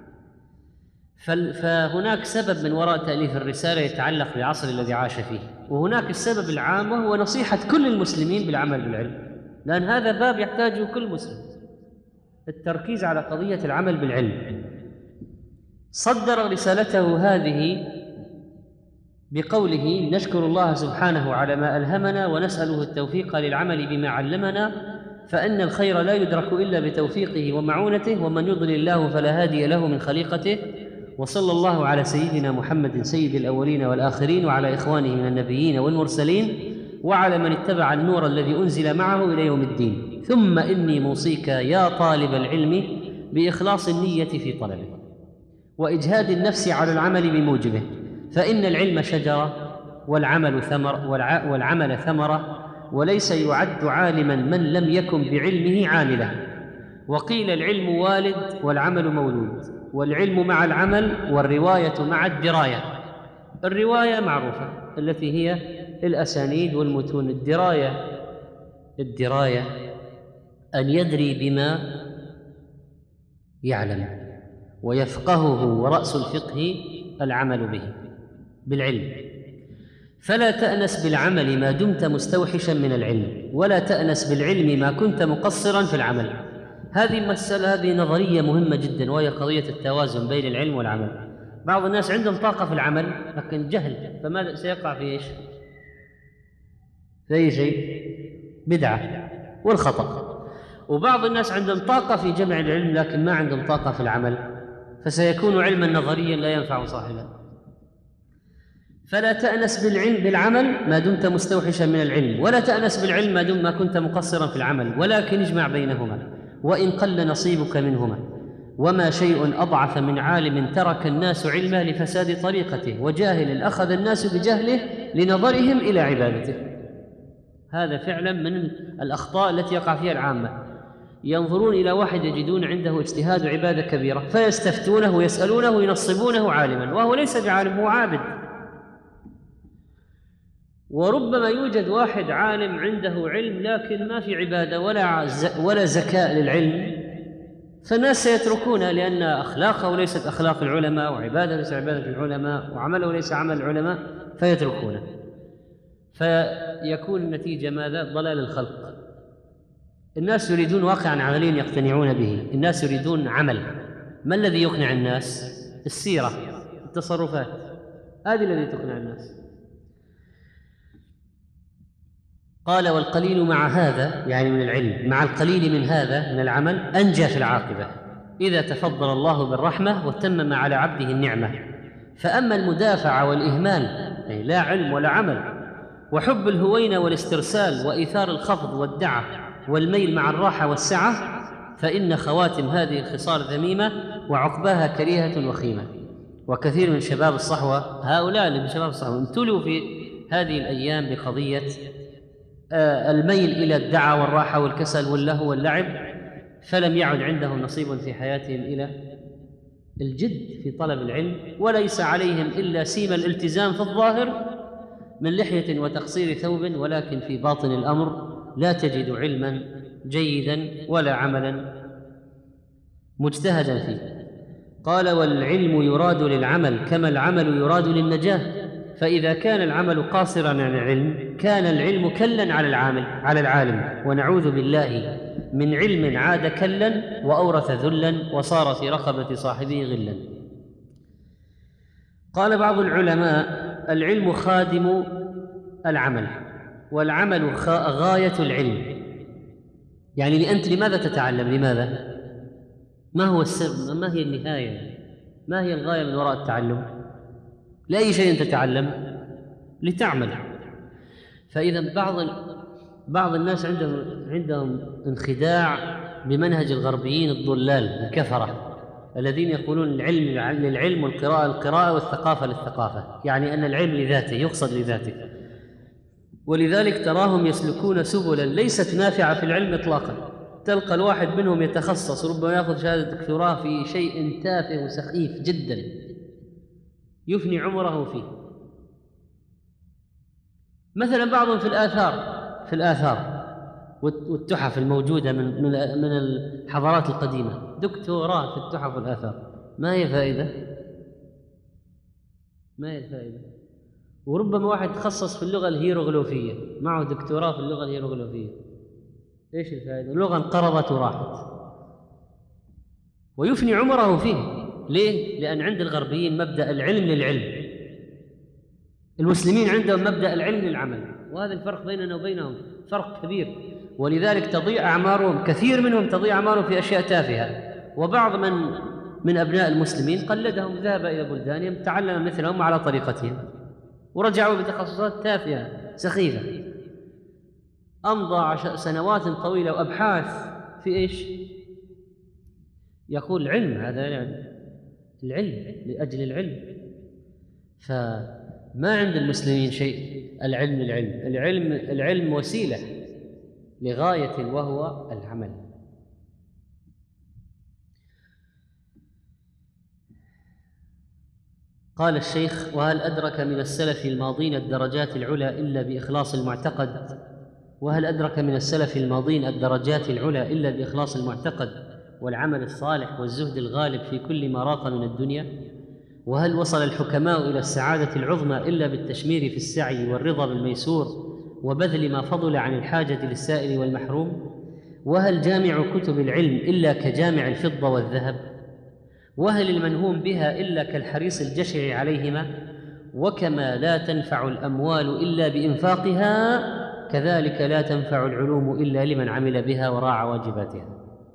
فهناك سبب من وراء تأليف الرسالة يتعلق بالعصر الذي عاش فيه، وهناك السبب العام وهو نصيحة كل المسلمين بالعمل بالعلم، لأن هذا باب يحتاجه كل مسلم، التركيز على قضية العمل بالعلم. صدر رسالته هذه بقوله: نشكر الله سبحانه على ما ألهمنا ونسأله التوفيق للعمل بما علمنا، فإن الخير لا يدرك إلا بتوفيقه ومعونته، ومن يضلل الله فلا هادي له من خليقته. وصلى الله على سيدنا محمد سيد الأولين والآخرين، وعلى إخوانه من النبيين والمرسلين، وعلى من اتبع النور الذي أنزل معه إلى يوم الدين. ثم إني موصيك يا طالب العلم بإخلاص النية في طلبه، وإجهاد النفس على العمل بموجبه، فإن العلم شجرة والعمل ثمر والعمل ثمرة، وليس يعد عالما من لم يكن بعلمه عاملا. وقيل العلم والد والعمل مولود، والعلم مع العمل والرواية مع الدراية. الرواية معروفة التي هي الأسانيد والمتون، الدراية الدراية أن يدري بما يعلم ويفقهه، ورأس الفقه العمل به بالعلم. فلا تأنس بالعمل ما دمت مستوحشا من العلم، ولا تأنس بالعلم ما كنت مقصرا في العمل. هذه مسألة هذه نظرية مهمة جدا، وهي قضية التوازن بين العلم والعمل. بعض الناس عندهم طاقة في العمل لكن جهل، فماذا سيقع في ايش؟ في أي شيء؟ بدعة والخطأ. وبعض الناس عندهم طاقة في جمع العلم لكن ما عندهم طاقة في العمل، فسيكون علما نظريا لا ينفع صاحبه. فلا تأنس بالعلم بالعمل ما دمت مستوحشا من العلم، ولا تأنس بالعلم ما دمت ما كنت مقصرا في العمل، ولكن اجمع بينهما وإن قل نصيبك منهما. وما شيء أضعف من عالم ترك الناس علمه لفساد طريقته، وجاهل أخذ الناس بجهله لنظرهم إلى عبادته. هذا فعلا من الأخطاء التي يقع فيها العامة، ينظرون إلى واحد يجدون عنده اجتهاد عبادة كبيرة فيستفتونه ويسألونه وينصبونه عالما، وهو ليس بعالم، هو عابد. وربما يوجد واحد عالم عنده علم لكن ما في عبادة ولا ولا زكاء للعلم، فالناس سيتركونه لأن أخلاقه ليست أخلاق العلماء، وعبادته ليست عبادة العلماء، وعمله ليس عمل العلماء، فيتركونه، فيكون النتيجة ماذا؟ ضلال الخلق. الناس يريدون واقعا عمليا يقتنعون به، الناس يريدون عمل. ما الذي يقنع الناس؟ السيرة، التصرفات، هذه الذي تقنع الناس. قال: والقليل مع هذا، يعني من العلم، مع القليل من هذا من العمل أنجى في العاقبة إذا تفضل الله بالرحمة وتمم على عبده النعمة. فأما المدافعة والإهمال، يعني لا علم ولا عمل، وحب الهوينة والاسترسال وإيثار الخفض والدعة والميل مع الراحة والسعة، فإن خواتم هذه الخصال ذميمة وعقباها كريهة وخيمة. وكثير من شباب الصحوة، هؤلاء اللي من شباب الصحوة، امتلوا في هذه الأيام بقضية الميل إلى الدعة والراحة والكسل واللهو واللعب، فلم يعد عندهم نصيب في حياتهم إلى الجد في طلب العلم، وليس عليهم إلا سيم الالتزام في الظاهر من لحية وتقصير ثوب، ولكن في باطن الأمر لا تجد علما جيدا ولا عملا مجتهدا فيه. قال: والعلم يراد للعمل كما العمل يراد للنجاة، فإذا كان العمل قاصرا عن العلم كان العلم كلا على العامل على العالم، ونعوذ بالله من علم عاد كلا وأورث ذلا وصار في رقبة صاحبه غلا. قال بعض العلماء: العلم خادم العمل، والعمل غاية العلم. يعني أنت لماذا تتعلم؟ لماذا؟ ما هو السر؟ ما هي النهاية؟ ما هي الغاية من وراء التعلم؟ لأي شيء تتعلم؟ لتعمل. فإذا بعض بعض الناس عندهم عندهم انخداع بمنهج الغربيين الضلال الكفرة الذين يقولون العلم للعلم والقراءة القراءة والثقافة للثقافة، يعني أن العلم لذاته، يقصد لذاته، ولذلك تراهم يسلكون سبلا ليست نافعة في العلم إطلاقا. تلقى الواحد منهم يتخصص، ربما يأخذ شهادة دكتوراه في شيء تافه وسخيف جدا يفني عمره فيه. مثلا بعضهم في الآثار في الآثار والتحف الموجودة من من من الحضارات القديمة، دكتوراه في التحف والآثار، ما هي فائدة؟ ما هي الفائدة؟ وربما واحد تخصص في اللغة الهيروغليفية، معه دكتوراه في اللغة الهيروغليفية، ايش الفائدة؟ اللغة انقرضت وراحت، ويفني عمره فيه. ليه؟ لأن عند الغربيين مبدأ العلم للعلم، المسلمين عندهم مبدأ العلم للعمل، وهذا الفرق بيننا وبينهم فرق كبير. ولذلك تضيع أعمارهم، كثير منهم تضيع أعمارهم في أشياء تافهة. وبعض من من أبناء المسلمين قلدهم، ذهب إلى بلدانهم تعلم مثلهم على طريقتهم، ورجعوا بتخصصات تافهة سخيفة، أمضى سنوات طويلة وأبحاث في إيش؟ يقول العلم، هذا يعني العلم لأجل العلم. فما عند المسلمين شيء العلم للعلم، العلم العلم وسيلة لغاية وهو العمل. قال الشيخ: وهل أدرك من السلف الماضين الدرجات العلى إلا بإخلاص المعتقد؟ وهل أدرك من السلف الماضين الدرجات العلى إلا بإخلاص المعتقد والعمل الصالح والزهد الغالب في كل ما راق من الدنيا؟ وهل وصل الحكماء إلى السعادة العظمى إلا بالتشمير في السعي والرضا بالميسور وبذل ما فضل عن الحاجة للسائل والمحروم؟ وهل جامع كتب العلم إلا كجامع الفضة والذهب؟ وهل المنهوم بها إلا كالحريص الجشع عليهما؟ وكما لا تنفع الأموال إلا بإنفاقها، كذلك لا تنفع العلوم إلا لمن عمل بها وراعى واجباتها.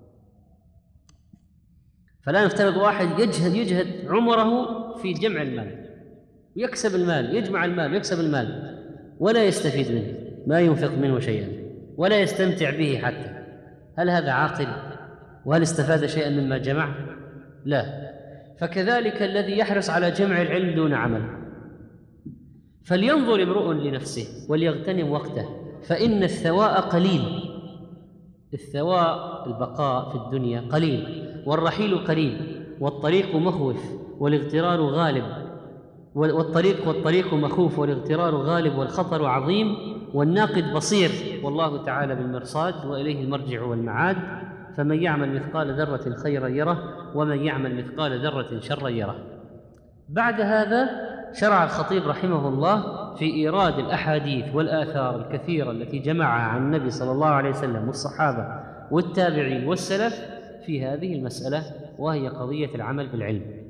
فلا نفترض واحد يجهد يجهد عمره في جمع المال، ويكسب المال، يجمع المال ويكسب المال، ولا يستفيد منه، ما ينفق منه شيئا ولا يستمتع به حتى. هل هذا عاقل؟ وهل استفاد شيئا مما جمع؟ لا. فكذلك الذي يحرص على جمع العلم دون عمل، فلينظر امرؤ لنفسه وليغتنم وقته، فإن الثواء قليل. الثواء البقاء في الدنيا قليل، والرحيل قريب، والطريق مخوف والاغترار غالب، والطريق والطريق مخوف والاغترار غالب، والخطر عظيم، والناقد بصير، والله تعالى بالمرصاد وإليه المرجع والمعاد. فمن يعمل مثقال ذرة خيرا يره ومن يعمل مثقال ذرة شرا يره. بعد هذا شرع الخطيب رحمه الله في إيراد الأحاديث والآثار الكثيرة التي جمعها عن النبي صلى الله عليه وسلم والصحابة والتابعين والسلف في هذه المسألة، وهي قضية العمل بالعلم.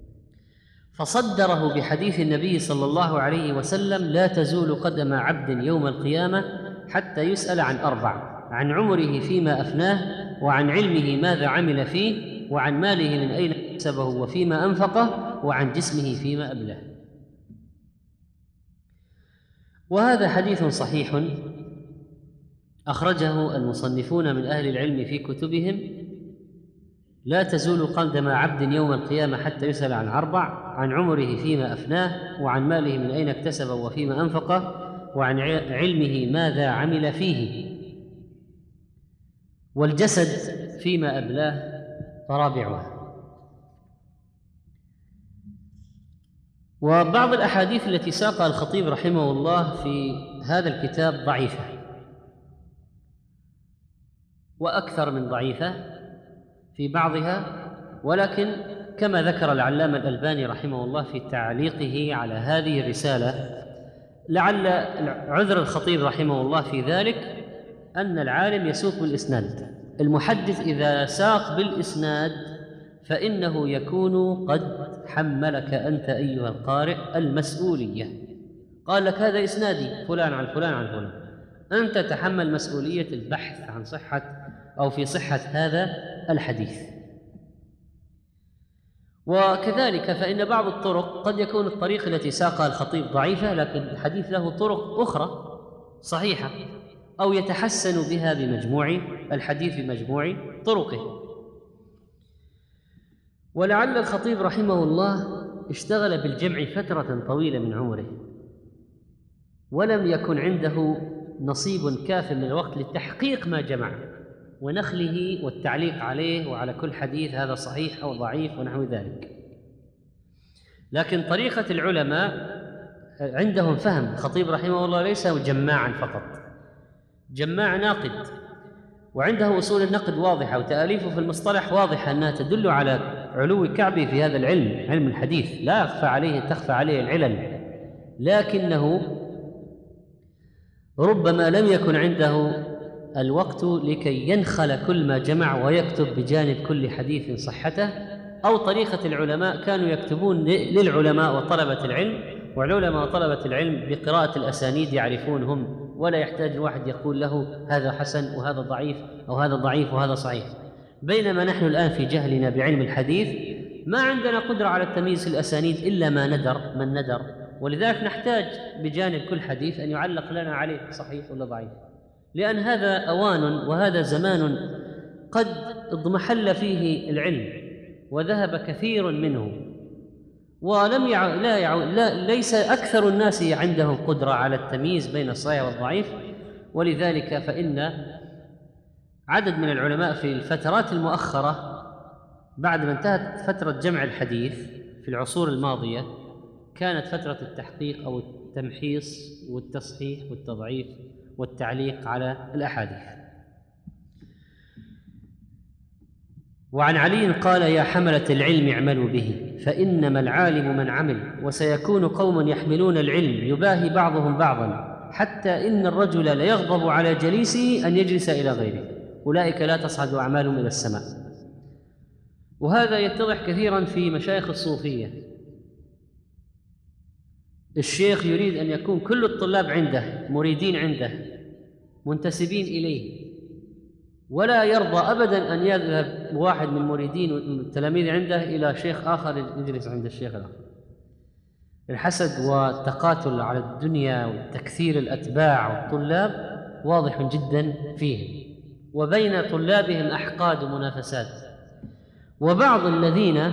فصدره بحديث النبي صلى الله عليه وسلم: لا تزول قدم عبد يوم القيامة حتى يسأل عن أربع: عن عمره فيما أفناه، وعن علمه ماذا عمل فيه، وعن ماله من أين اكتسبه وفيما أنفقه، وعن جسمه فيما أبلاه. وهذا حديث صحيح أخرجه المصنفون من أهل العلم في كتبهم: لا تزول قدم عبد يوم القيامة حتى يسأل عن أربع: عن عمره فيما أفناه، وعن ماله من أين اكتسبه وفيما أنفقه، وعن علمه ماذا عمل فيه، والجسد فيما أبلاه رابعها. وبعض الأحاديث التي ساقها الخطيب رحمه الله في هذا الكتاب ضعيفة، وأكثر من ضعيفة في بعضها، ولكن كما ذكر العلامة الألباني رحمه الله في تعليقه على هذه الرسالة، لعل عذر الخطيب رحمه الله في ذلك أن العالم يسوق بالإسناد. المحدث إذا ساق بالإسناد فإنه يكون قد حملك أنت أيها القارئ المسؤولية، قال لك هذا إسنادي فلان عن فلان عن فلان، أنت تحمل مسؤولية البحث عن صحة أو في صحة هذا الحديث. وكذلك فإن بعض الطرق قد يكون الطريق التي ساقها الخطيب ضعيفة، لكن الحديث له طرق أخرى صحيحة، أو يتحسن بها بمجموع الحديث بمجموع طرقه. ولعل الخطيب رحمه الله اشتغل بالجمع فترة طويلة من عمره، ولم يكن عنده نصيب كاف من الوقت للتحقيق ما جمع ونخله والتعليق عليه وعلى كل حديث هذا صحيح أو ضعيف ونحو ذلك. لكن طريقة العلماء عندهم فهم. الخطيب رحمه الله ليس جماعا فقط، جماع ناقد، وعنده أصول النقد واضحة، وتأليفه في المصطلح واضحة أنها تدل على علو كعبه في هذا العلم، علم الحديث، لا يخفى عليه تخفى عليه العلل، لكنه ربما لم يكن عنده الوقت لكي ينخل كل ما جمع ويكتب بجانب كل حديث صحته. أو طريقة العلماء كانوا يكتبون للعلماء وطلبة العلم، والعلماء وطلبة العلم بقراءة الأسانيد يعرفونهم، ولا يحتاج الواحد يقول له هذا حسن وهذا ضعيف أو هذا ضعيف وهذا صحيح. بينما نحن الآن في جهلنا بعلم الحديث ما عندنا قدرة على التمييز في الأسانيد إلا ما ندر من ندر، ولذلك نحتاج بجانب كل حديث أن يعلق لنا عليه صحيح ولا ضعيف، لأن هذا أوان وهذا زمان قد اضمحل فيه العلم وذهب كثير منه، ولم يع... لا, يع... لا ليس أكثر الناس عندهم قدرة على التمييز بين الصحيح والضعيف. ولذلك فإن عدد من العلماء في الفترات المؤخرة بعد ما انتهت فترة جمع الحديث في العصور الماضية كانت فترة التحقيق أو التمحيص والتصحيح والتضعيف والتعليق على الأحاديث. وعن علي قال: يا حملة العلم اعملوا به، فإنما العالم من عمل، وسيكون قوم يحملون العلم يباهي بعضهم بعضا، حتى إن الرجل ليغضب على جليسه أن يجلس إلى غيره، أولئك لا تصعد أعمالهم إلى السماء. وهذا يتضح كثيرا في مشايخ الصوفية. الشيخ يريد أن يكون كل الطلاب عنده مريدين عنده منتسبين إليه، ولا يرضى أبدا أن يذهب واحد من المريدين والتلاميذ عنده إلى شيخ آخر يجلس عند الشيخ الآخر. الحسد والتقاتل على الدنيا وتكثير الأتباع والطلاب واضح جدا فيهم، وبين طلابهم أحقاد ومنافسات. وبعض الذين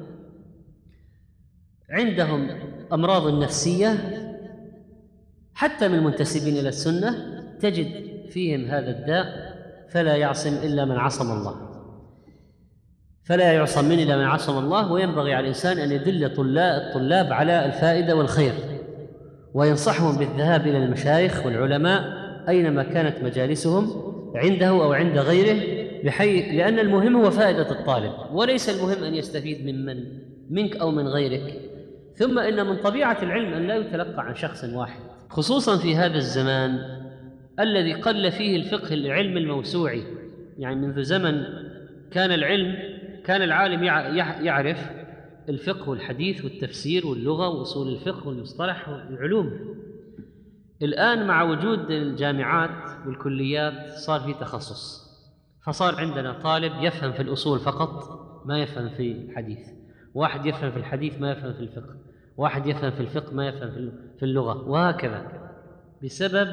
عندهم أمراض النفسية حتى من المنتسبين إلى السنة تجد فيهم هذا الداء، فلا يعصم إلا من عصم الله، فلا يعصم من إلا من عصم الله. وينبغي على الإنسان أن يدل الطلاب على الفائدة والخير، وينصحهم بالذهاب إلى المشايخ والعلماء أينما كانت مجالسهم عنده أو عند غيره، بحيث لأن المهم هو فائدة الطالب وليس المهم أن يستفيد من من منك أو من غيرك. ثم إن من طبيعة العلم أن لا يتلقى عن شخص واحد، خصوصا في هذا الزمان الذي قل فيه الفقه العلم الموسوعي. يعني منذ زمن كان العلم كان العالم يعرف الفقه والحديث والتفسير واللغة وأصول الفقه والمصطلح والعلوم. الآن مع وجود الجامعات والكليات صار في تخصص، فصار عندنا طالب يفهم في الأصول فقط ما يفهم في الحديث، واحد يفهم في الحديث ما يفهم في الفقه، واحد يفهم في الفقه ما يفهم في اللغة، وهكذا، بسبب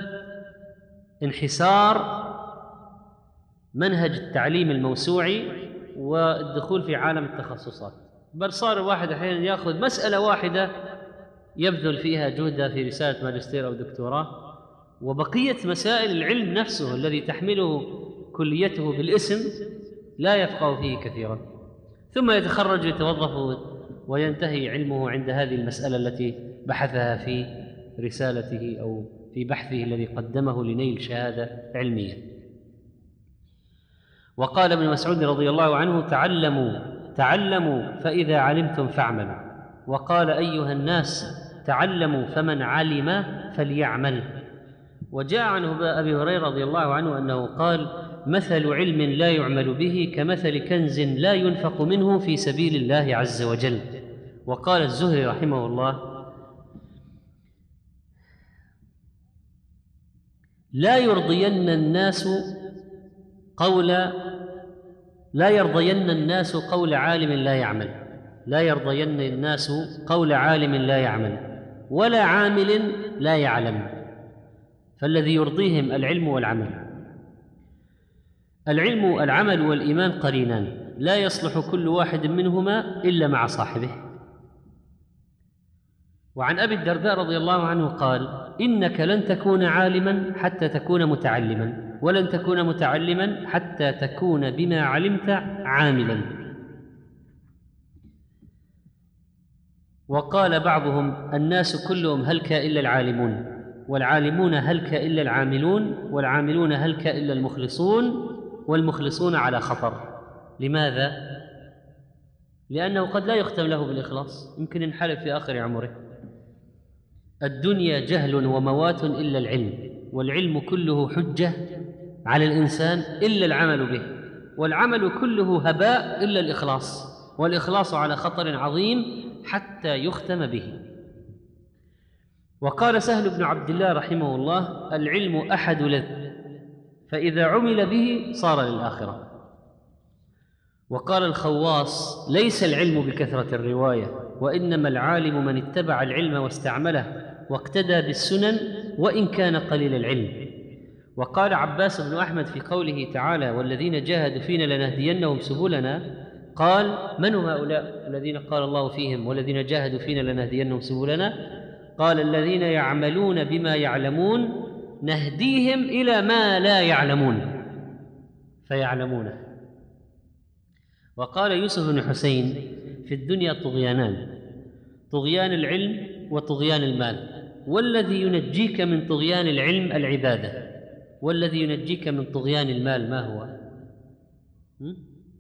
انحسار منهج التعليم الموسوعي والدخول في عالم التخصصات. بل صار الواحد أحيانا يأخذ مسألة واحدة يبذل فيها جهده في رسالة ماجستير أو دكتوراه، وبقية مسائل العلم نفسه الذي تحمله كليته بالاسم لا يفقه فيه كثيرا، ثم يتخرج ويتوظف وينتهي علمه عند هذه المسألة التي بحثها في رسالته أو في بحثه الذي قدمه لنيل شهادة علمية. وقال ابن مسعود رضي الله عنه: تعلموا تعلموا فإذا علمتم فاعملوا. وقال: أيها الناس تعلموا فمن علم فليعمل. وجاء عنه أبي هريرة رضي الله عنه أنه قال: مثل علم لا يعمل به كمثل كنز لا ينفق منه في سبيل الله عز وجل. وقال الزهري رحمه الله: لا يرضين الناس قول لا يرضين الناس قول عالم لا يعمل لا يرضين الناس قول عالم لا يعمل ولا عامل لا يعلم، فالذي يرضيهم العلم والعمل. العلم العمل والإيمان قرينان، لا يصلح كل واحد منهما إلا مع صاحبه. وعن أبي الدرداء رضي الله عنه قال: إنك لن تكون عالما حتى تكون متعلما، ولن تكون متعلما حتى تكون بما علمت عاملا. وقال بعضهم: الناس كلهم هلك إلا العالمون، والعالمون هلك إلا العاملون، والعاملون هلك إلا المخلصون، والمخلصون على خطر. لماذا؟ لأنه قد لا يختم له بالإخلاص، يمكن ينحرف في آخر عمره. الدنيا جهل وموات إلا العلم، والعلم كله حجة على الإنسان إلا العمل به، والعمل كله هباء إلا الإخلاص، والإخلاص على خطر عظيم حتى يختم به. وقال سهل بن عبد الله رحمه الله: العلم أحد لذ، فإذا عمل به صار للآخرة. وقال الخواص: ليس العلم بكثرة الرواية، وإنما العالم من اتبع العلم واستعمله واقتدى بالسنن وإن كان قليل العلم. وقال عباس بن أحمد في قوله تعالى: والذين جاهدوا فينا لنهدينهم سبلنا، قال: من هم هؤلاء الذين قال الله فيهم والذين جاهدوا فينا لنهدينهم سبلنا؟ قال: الذين يعملون بما يعلمون نهديهم إلى ما لا يعلمون فيعلمونه. وقال يوسف بن حسين: في الدنيا طغيانان، طغيان العلم وطغيان المال، والذي ينجيك من طغيان العلم العبادة، والذي ينجيك من طغيان المال ما هو؟ م?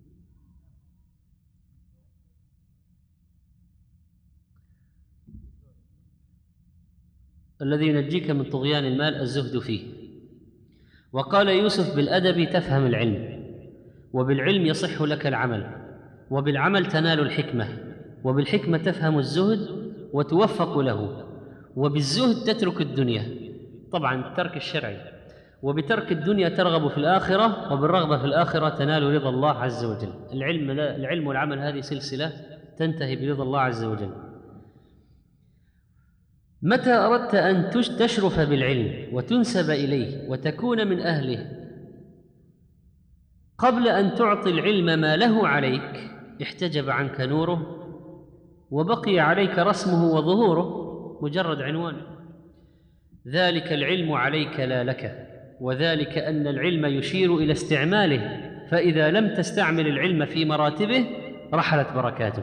الذي ينجيك من طغيان المال الزهد فيه. وقال يوسف: بالأدب تفهم العلم، وبالعلم يصح لك العمل، وبالعمل تنال الحكمة، وبالحكمة تفهم الزهد وتوفق له، وبالزهد تترك الدنيا، طبعا الترك الشرعي، وبترك الدنيا ترغب في الآخرة، وبالرغبة في الآخرة تنال رضا الله عز وجل. العلم العلم والعمل هذه سلسلة تنتهي برضا الله عز وجل. متى أردت أن تشرف بالعلم وتنسب إليه وتكون من أهله قبل أن تعطي العلم ما له عليك، احتجب عنك نوره وبقي عليك رسمه وظهوره، مجرد عنوان. ذلك العلم عليك لا لك، وذلك أن العلم يشير إلى استعماله، فإذا لم تستعمل العلم في مراتبه رحلت بركاته.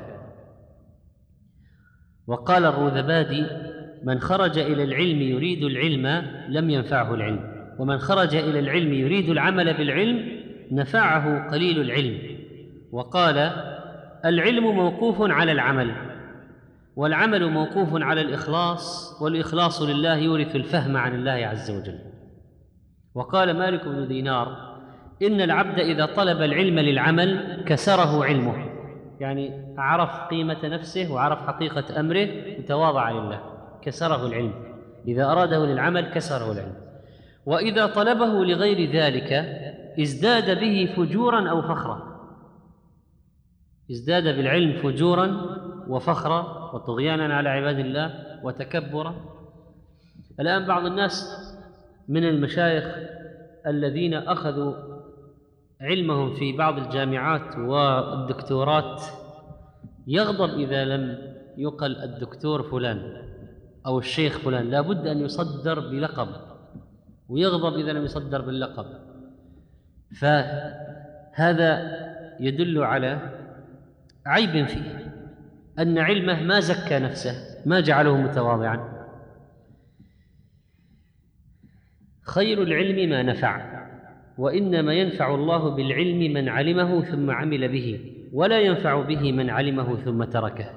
وقال الروذبادي: من خرج إلى العلم يريد العلم لم ينفعه العلم، ومن خرج إلى العلم يريد العمل بالعلم نفعه قليل العلم، وقال: العلم موقوف على العمل، والعمل موقوف على الإخلاص، والإخلاص لله يورث الفهم عن الله عز وجل. وقال مالك بن دينار: إن العبد إذا طلب العلم للعمل كسره علمه، يعني عرف قيمة نفسه وعرف حقيقة أمره وتواضع لله، كسره العلم. إذا أراده للعمل كسره العلم. وإذا طلبه لغير ذلك ازداد به فجورا أو فخرا، ازداد بالعلم فجورا وفخرا وطغيانا على عباد الله وتكبرا. الآن بعض الناس من المشايخ الذين أخذوا علمهم في بعض الجامعات والدكتورات يغضب إذا لم يقل الدكتور فلان أو الشيخ فلان، لا بد أن يصدر بلقب، ويغضب إذا لم يصدر باللقب. فهذا يدل على عيب فيه، أن علمه ما زكى نفسه، ما جعله متواضعا. خير العلم ما نفع، وإنما ينفع الله بالعلم من علمه ثم عمل به، ولا ينفع به من علمه ثم تركه.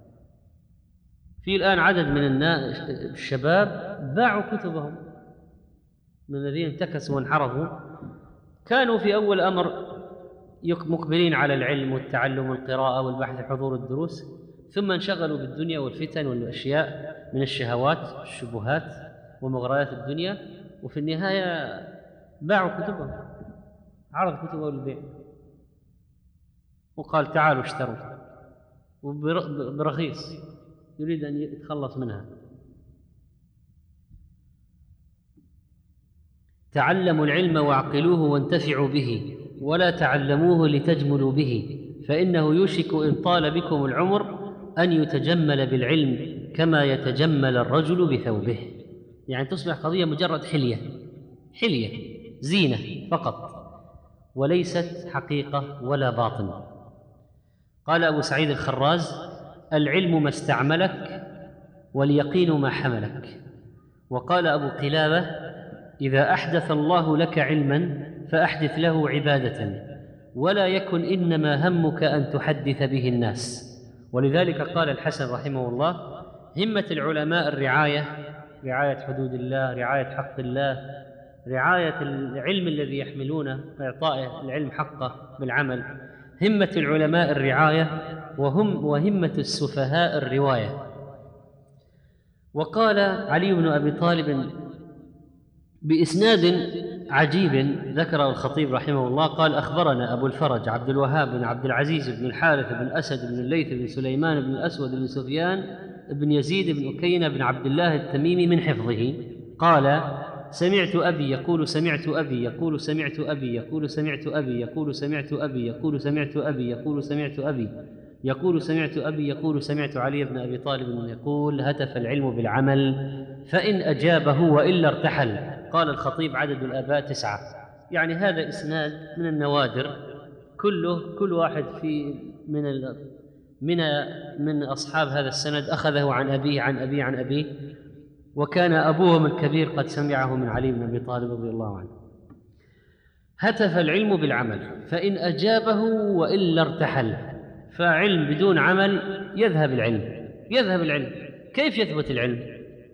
في الآن عدد من الشباب باعوا كتبهم، من الذين انتكسوا وانحرفوا، كانوا في أول أمر مقبلين على العلم والتعلم والقراءة والبحث حضور الدروس، ثم انشغلوا بالدنيا والفتن والأشياء من الشهوات والشبهات ومغريات الدنيا، وفي النهاية باعوا كتبهم، عرض كتبه للبيع وقال: تعالوا اشتروا، وبرخيص يريد أن يتخلص منها. تعلموا العلم واعقلوه وانتفعوا به، ولا تعلموه لتجملوا به، فإنه يوشك إن طال بكم العمر أن يتجمل بالعلم كما يتجمل الرجل بثوبه. يعني تصبح قضية مجرد حلية، حلية زينة فقط، وليست حقيقة ولا باطن. قال أبو سعيد الخراز: العلم ما استعملك، واليقين ما حملك. وقال أبو قلابة: إذا أحدث الله لك علما فأحدث له عبادة، ولا يكن إنما همك أن تحدث به الناس. ولذلك قال الحسن رحمه الله: همة العلماء الرعاية، رعاية حدود الله، رعاية حق الله، رعاية العلم الذي يحملونه، إعطاء العلم حقه بالعمل. همة العلماء الرعاية، وهم وهمة السفهاء الرواية. وقال علي بن أبي طالب بإسناد عجيب ذكره الخطيب رحمه الله، قال: أخبرنا أبو الفرج عبد الوهاب بن عبد العزيز بن الحارث بن أسد بن الليث بن سليمان بن الأسود بن سفيان بن يزيد بن أكينة بن عبد الله التميمي من حفظه قال: سمعت أبي يقول سمعت أبي يقول سمعت أبي يقول سمعت أبي يقول سمعت أبي يقول سمعت أبي يقول سمعت أبي يقول سمعت أبي يقول سمعت علي بن أبي طالب يقول: هتف العلم بالعمل، فإن أجابه وإلا ارتحل. قال الخطيب: عدد الآباء تسعة. يعني هذا إسناد من النوادر، كله كل واحد في من من من أصحاب هذا السند أخذه عن أبيه عن أبيه عن أبيه، وكان أبوهم الكبير قد سمعه من علي بن أبي طالب رضي الله عنه. هتف العلم بالعمل، فإن أجابه وإلا ارتحل. فعلم بدون عمل يذهب العلم، يذهب العلم. كيف يثبت العلم؟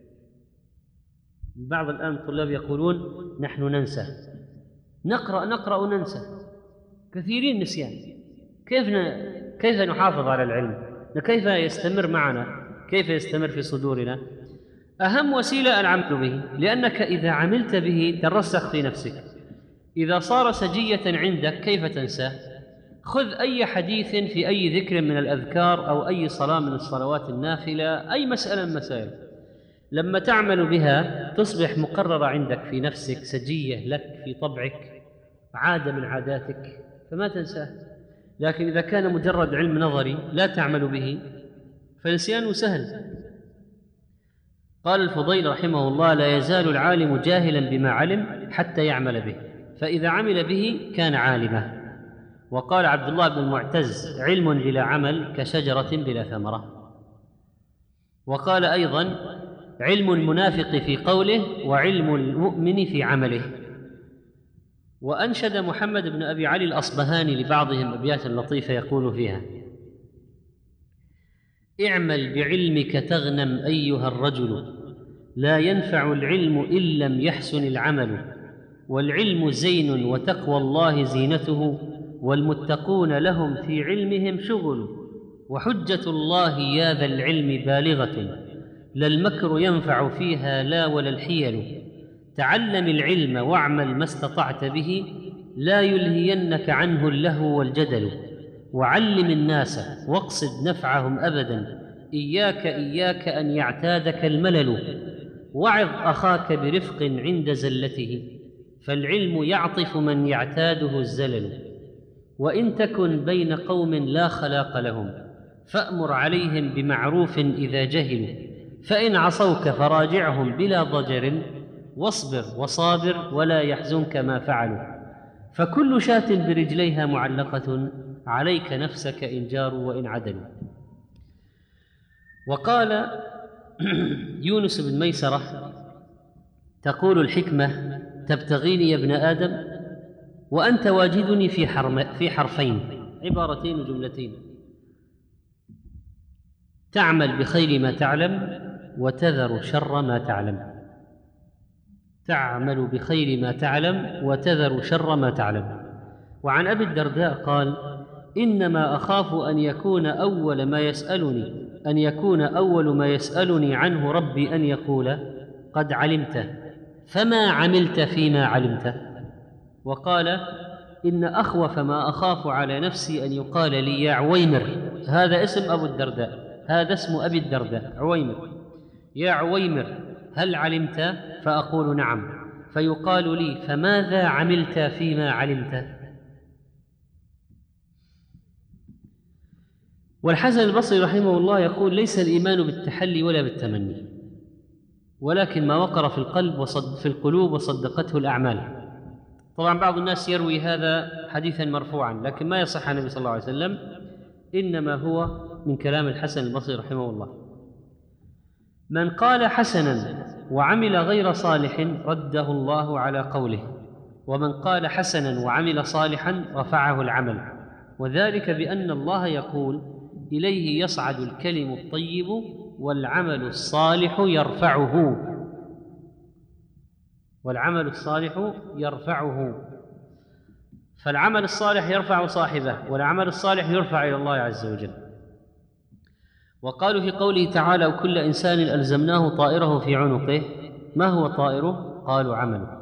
بعض الآن الطلاب يقولون: نحن ننسى، نقرأ نقرأ وننسى، كثيرين نسيان. كيف كيف نحافظ على العلم؟ كيف يستمر معنا؟ كيف يستمر في صدورنا؟ أهم وسيلة العمل به، لأنك إذا عملت به ترسخ في نفسك. إذا صار سجية عندك كيف تنساه؟ خذ أي حديث في أي ذكر من الأذكار أو أي صلاة من الصلوات النافلة، أي مسألة من المسائل، لما تعمل بها تصبح مقررة عندك في نفسك، سجية لك في طبعك، عادة من عاداتك، فما تنساه. لكن إذا كان مجرد علم نظري لا تعمل به فنسيانه سهل. قال الفضيل رحمه الله: لا يزال العالم جاهلا بما علم حتى يعمل به، فإذا عمل به كان عالما. وقال عبد الله بن المعتز: علم بلا عمل كشجرة بلا ثمرة. وقال أيضا: علم المنافق في قوله، وعلم المؤمن في عمله. وأنشد محمد بن أبي علي الأصبهاني لبعضهم أبيات لطيفة يقول فيها: اعمل بعلمك تغنم أيها الرجل، لا ينفع العلم إن لم يحسن العمل، والعلم زين وتقوى الله زينته، والمتقون لهم في علمهم شغل، وحجة الله يا ذا العلم بالغة، لا المكر ينفع فيها لا ولا الحيل، تعلم العلم واعمل ما استطعت به، لا يلهينك عنه اللهو والجدل، وعلم الناس واقصد نفعهم أبدا، إياك إياك أن يعتادك الملل، وعظ أخاك برفق عند زلته، فالعلم يعطف من يعتاده الزلل، وإن تكن بين قوم لا خلاق لهم، فأمر عليهم بمعروف إذا جهلوا، فإن عصوك فراجعهم بلا ضجر، واصبر وصابر ولا يحزنك ما فعلوا، فكل شاة برجليها معلقة، عليك نفسك إن جاروا وإن عدلوا. وقال يونس بن ميسرة: تقول الحكمة تبتغيني يا ابن آدم وأنت واجدني في, في حرفين، عبارتين وجملتين: تعمل بخير ما تعلم وتذر شر ما تعلم. تعمل بخير ما تعلم وتذر شر ما تعلم. وعن أبي الدرداء قال: إنما أخاف أن يكون أول ما يسألني أن يكون أول ما يسألني عنه ربي أن يقول: قد علمت فما عملت فيما علمت. وقال: إن أخوف ما أخاف على نفسي أن يقال لي يا عويمر، هذا اسم أبو الدرداء، هذا اسم أبي الدرداء عويمر، يا عويمر هل علمت؟ فأقول نعم، فيقال لي: فماذا عملت فيما علمت؟ والحسن البصري رحمه الله يقول: ليس الإيمان بالتحلي ولا بالتمني، ولكن ما وقر في القلب وصد في القلوب وصدقته الأعمال. طبعا بعض الناس يروي هذا حديثا مرفوعا، لكن ما يصح عن النبي صلى الله عليه وسلم، إنما هو من كلام الحسن البصري رحمه الله. من قال حسنا وعمل غير صالح رده الله على قوله، ومن قال حسنا وعمل صالحا رفعه العمل، وذلك بأن الله يقول: إليه يصعد الكلم الطيب والعمل الصالح يرفعه، والعمل الصالح يرفعه، فالعمل الصالح يرفع صاحبه، والعمل الصالح يرفع إلى الله عز وجل. وقالوا في قوله تعالى: وكل إنسان ألزمناه طائره في عنقه، ما هو طائره؟ قالوا عمله.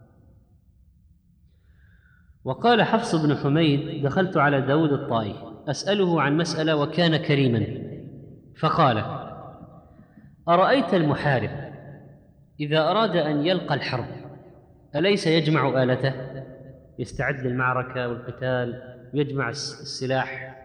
وقال حفص بن حميد: دخلت على داود الطائي أسأله عن مسألة وكان كريما، فقال: أرأيت المحارب إذا أراد أن يلقى الحرب أليس يجمع آلته؟ يستعد للمعركة والقتال ويجمع السلاح،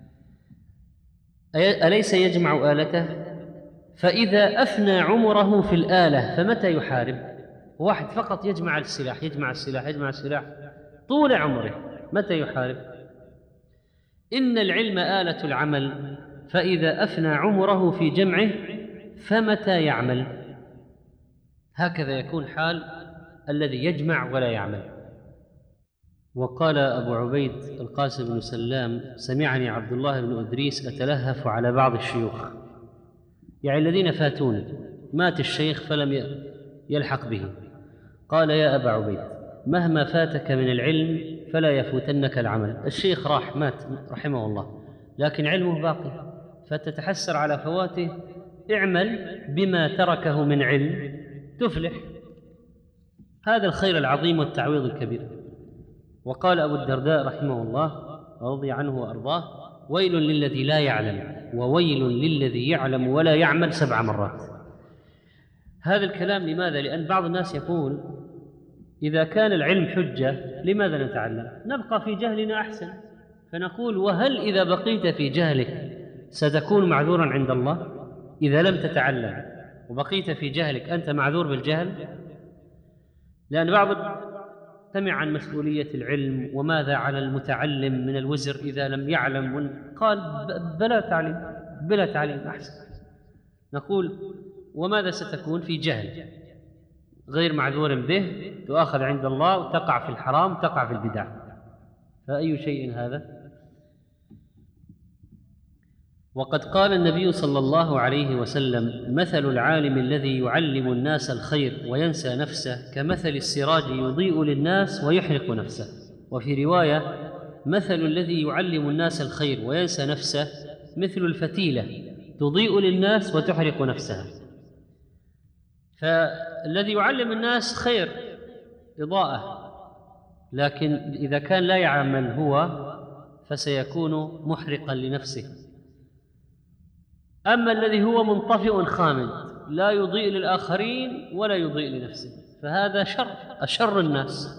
أليس يجمع آلته؟ فإذا أفنى عمره في الآلة فمتى يحارب؟ واحد فقط يجمع السلاح يجمع السلاح يجمع السلاح طول عمره، متى يحارب؟ إن العلم آلة العمل، فإذا أفنى عمره في جمعه فمتى يعمل؟ هكذا يكون حال الذي يجمع ولا يعمل. وقال أبو عبيد القاسم بن سلام: سمعني عبد الله بن إدريس أتلهف على بعض الشيوخ، يعني الذين فاتوني، مات الشيخ فلم يلحق به، قال: يا أبا عبيد، مهما فاتك من العلم فلا يفوتنك العمل. الشيخ راح مات رحمه الله، لكن علمه باقي، فتتحسر على فواته. اعمل بما تركه من علم تفلح، هذا الخير العظيم والتعويض الكبير. وقال أبو الدرداء رحمه الله رضي عنه وأرضاه: ويل للذي لا يعلم وويل للذي يعلم ولا يعمل سبع مرات. هذا الكلام لماذا؟ لأن بعض الناس يقول: إذا كان العلم حجة لماذا نتعلم؟ نبقى في جهلنا أحسن. فنقول: وهل إذا بقيت في جهلك ستكون معذورا عند الله؟ إذا لم تتعلم وبقيت في جهلك أنت معذور بالجهل؟ لأن بعض سمع عن مسؤولية العلم وماذا على المتعلم من الوزر إذا لم يعلم، قال: بلا تعليم بلا تعليم أحسن. نقول: وماذا ستكون؟ في جهل. غير معذور به تؤاخذ عند الله وتقع في الحرام تقع في البدع، فأي شيء هذا؟ وقد قال النبي صلى الله عليه وسلم: مثل العالم الذي يعلم الناس الخير وينسى نفسه كمثل السراج يضيء للناس ويحرق نفسه. وفي رواية: مثل الذي يعلم الناس الخير وينسى نفسه مثل الفتيلة تضيء للناس وتحرق نفسها. فالذي يعلم الناس خير، إضاءة، لكن إذا كان لا يعمل هو فسيكون محرقا لنفسه. أما الذي هو منطفئ خامد لا يضيء للآخرين ولا يضيء لنفسه فهذا شر، أشر الناس.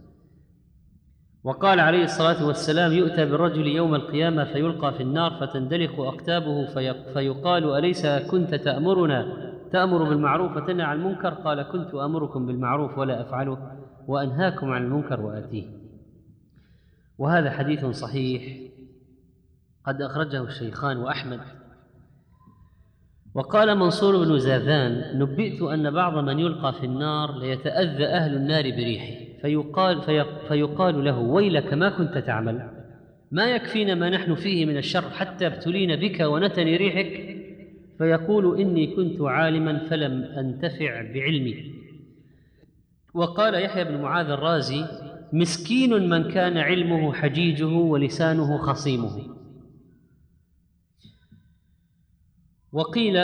وقال عليه الصلاة والسلام: يؤتى بالرجل يوم القيامة فيلقى في النار فتندلق أقتابه فيقال: أليس كنت تأمرنا تأمر بالمعروف وتنهى عن المنكر؟ قال: كنت أمركم بالمعروف ولا أفعله وأنهاكم عن المنكر وآتيه. وهذا حديث صحيح قد أخرجه الشيخان وأحمد. وقال منصور بن زاذان: نبئت أن بعض من يلقى في النار ليتأذى أهل النار بريحه فيقال, فيقال له: ويلك ما كنت تعمل، ما يكفينا ما نحن فيه من الشر حتى ابتلينا بك ونتني ريحك. فيقول: إني كنت عالما فلم أنتفع بعلمي. وقال يحيى بن معاذ الرازي: مسكين من كان علمه حجيجه ولسانه خصيمه. وقيل: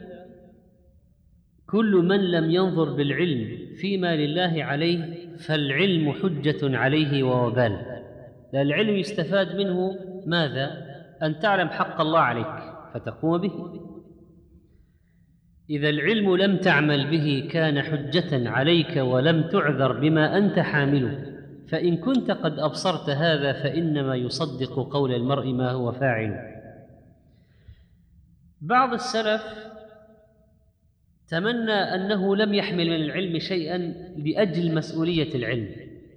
كل من لم ينظر بالعلم فيما لله عليه فالعلم حجة عليه ووبال. لأن العلم يستفاد منه ماذا؟ أن تعلم حق الله عليك فتقوم به. إذا العلم لم تعمل به كان حجة عليك ولم تعذر بما أنت حامله. فإن كنت قد أبصرت هذا فإنما يصدق قول المرء ما هو فاعل. بعض السلف تمنى أنه لم يحمل من العلم شيئا لأجل مسؤولية العلم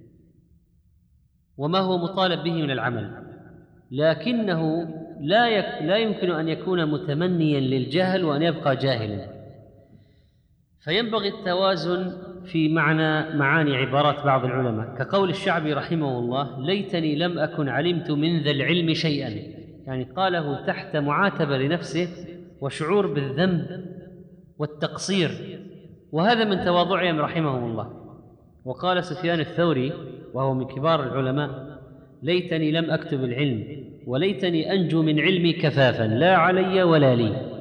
وما هو مطالب به من العمل، لكنه لا يك لا يمكن أن يكون متمنيا للجهل وأن يبقى جاهلا. فينبغي التوازن في معنى معاني عبارات بعض العلماء، كقول الشعبي رحمه الله: ليتني لم أكن علمت من ذا العلم شيئا، يعني قاله تحت معاتبة لنفسه وشعور بالذنب والتقصير، وهذا من تواضعهم رحمهم الله. وقال سفيان الثوري وهو من كبار العلماء: ليتني لم أكتب العلم وليتني أنجو من علمي كفافا لا علي ولا لي.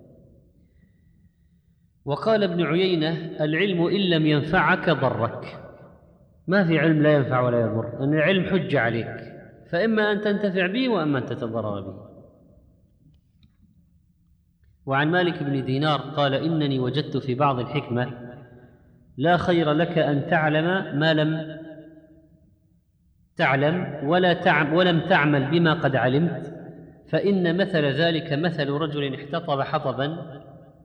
وقال ابن عيينة: العلم إن لم ينفعك ضرك. ما في علم لا ينفع ولا يضر، أن العلم حجة عليك، فإما أن تنتفع به وإما أن تتضرر به. وعن مالك بن دينار قال: إنني وجدت في بعض الحكمة: لا خير لك أن تعلم ما لم تعلم ولا تعم ولم تعمل بما قد علمت، فإن مثل ذلك مثل رجل احتطب حطبا.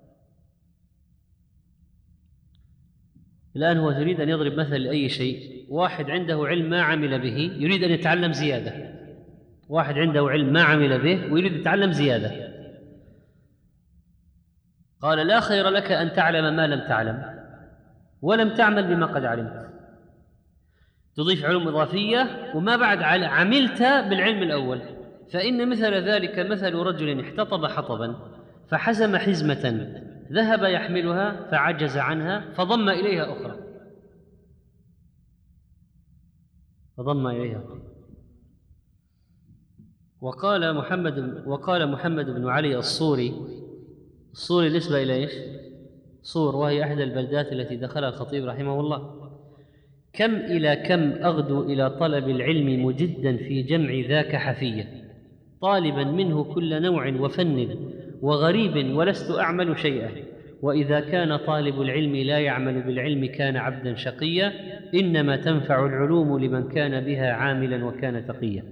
الآن هو يريد أن يضرب مثل لأي شيء. واحد عنده علم ما عمل به يريد أن يتعلم زيادة، واحد عنده علم ما عمل به ويريد يتعلم زيادة. قال: لا خير لك أن تعلم ما لم تعلم ولم تعمل بما قد علمت. تضيف علوم إضافية وما بعد عملت بالعلم الأول، فإن مثل ذلك مثل رجل احتطب حطبا فحزم حزمة ذهب يحملها فعجز عنها فضم إليها أخرى فضم إليها أخرى. وقال محمد وقال محمد بن علي الصوري، الصوري نسبة إلى إيش؟ صور، وهي أحد البلدات التي دخلها الخطيب رحمه الله: كم إلى كم أغدو إلى طلب العلم مجدا في جمع ذاك حفية، طالبا منه كل نوع وفن وغريب ولست أعمل شيئا. وإذا كان طالب العلم لا يعمل بالعلم كان عبدا شقيا، إنما تنفع العلوم لمن كان بها عاملا وكان تقيا.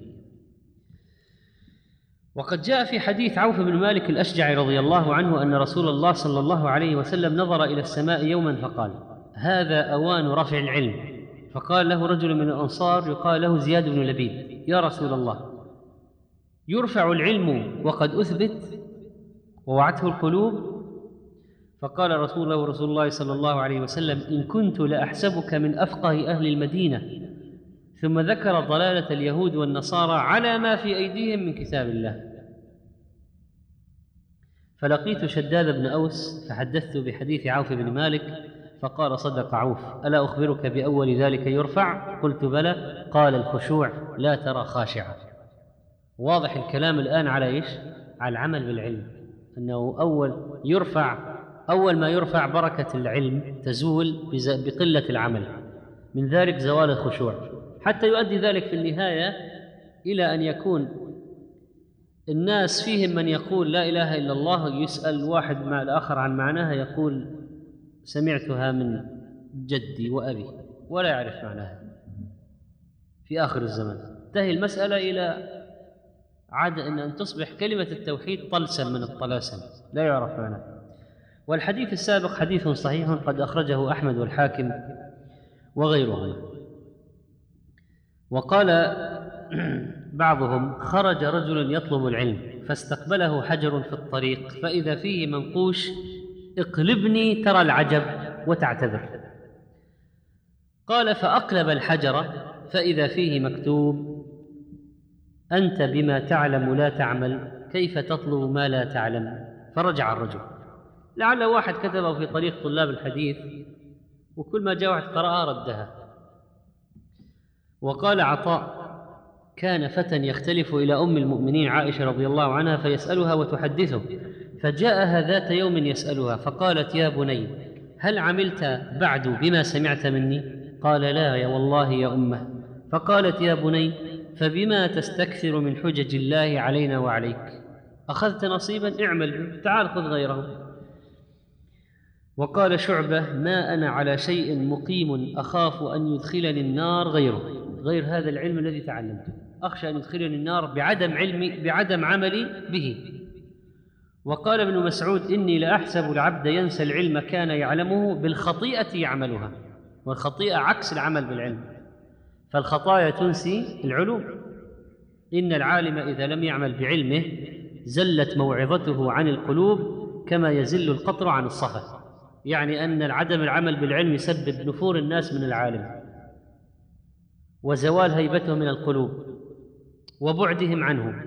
وقد جاء في حديث عوف بن مالك الأشجعي رضي الله عنه أن رسول الله صلى الله عليه وسلم نظر إلى السماء يوما فقال: هذا أوان رفع العلم. فقال له رجل من الأنصار يقال له زياد بن لبيد: يا رسول الله، يرفع العلم وقد أثبت ووعته القلوب؟ فقال رسول الله رسول الله صلى الله عليه وسلم: إن كنت لأحسبك من أفقه أهل المدينة. ثم ذكر ضلالة اليهود والنصارى على ما في أيديهم من كتاب الله. فلقيت شداد بن أوس فحدثت بحديث عوف بن مالك فقال: صدق عوف، ألا أخبرك بأول ذلك يرفع؟ قلت: بلى. قال: الخشوع، لا ترى خاشعا. واضح الكلام الآن على إيش؟ على العمل بالعلم، أنه أول يرفع أول ما يرفع بركة العلم تزول بقلة العمل، من ذلك زوال الخشوع، حتى يؤدي ذلك في النهاية إلى أن يكون الناس فيهم من يقول لا إله إلا الله، يسأل واحد مع الآخر عن معناها يقول: سمعتها من جدي وأبي، ولا يعرف معناها. في آخر الزمن تنتهي المسألة إلى عادة أن, أن تصبح كلمة التوحيد طلسم من الطلاسم لا يعرف معناها. والحديث السابق حديث صحيح قد أخرجه أحمد والحاكم وغيرهما. وقال بعضهم: خرج رجل يطلب العلم فاستقبله حجر في الطريق فإذا فيه منقوش: اقلبني ترى العجب وتعتذر. قال: فأقلب الحجر فإذا فيه مكتوب: أنت بما تعلم لا تعمل، كيف تطلب ما لا تعلم؟ فرجع الرجل. لعل واحد كتبه في طريق طلاب الحديث، وكل ما جاء واحد قرأها ردها. وقال عطاء: كان فتى يختلف إلى أم المؤمنين عائشة رضي الله عنها فيسألها وتحدثه، فجاءها ذات يوم يسألها فقالت: يا بني، هل عملت بعد بما سمعت مني؟ قال: لا يا والله يا أمه. فقالت: يا بني، فبما تستكثر من حجج الله علينا وعليك؟ أخذت نصيبا اعمل، تعال خذ غيره. وقال شعبة: ما أنا على شيء مقيم أخاف أن يدخلني النار غيره، غير هذا العلم الذي تعلمته، أخشى أن يدخلني النار بعدم علمي بعدم عملي به. وقال ابن مسعود: إني لأحسب العبد ينسى العلم كان يعلمه بالخطيئة يعملها، والخطيئة عكس العمل بالعلم، فالخطايا تنسي العلوم. إن العالم إذا لم يعمل بعلمه زلت موعظته عن القلوب كما يزل القطر عن الصفا، يعني أن عدم العمل بالعلم يسبب نفور الناس من العالم وزوال هيبتهم من القلوب وبعدهم عنه.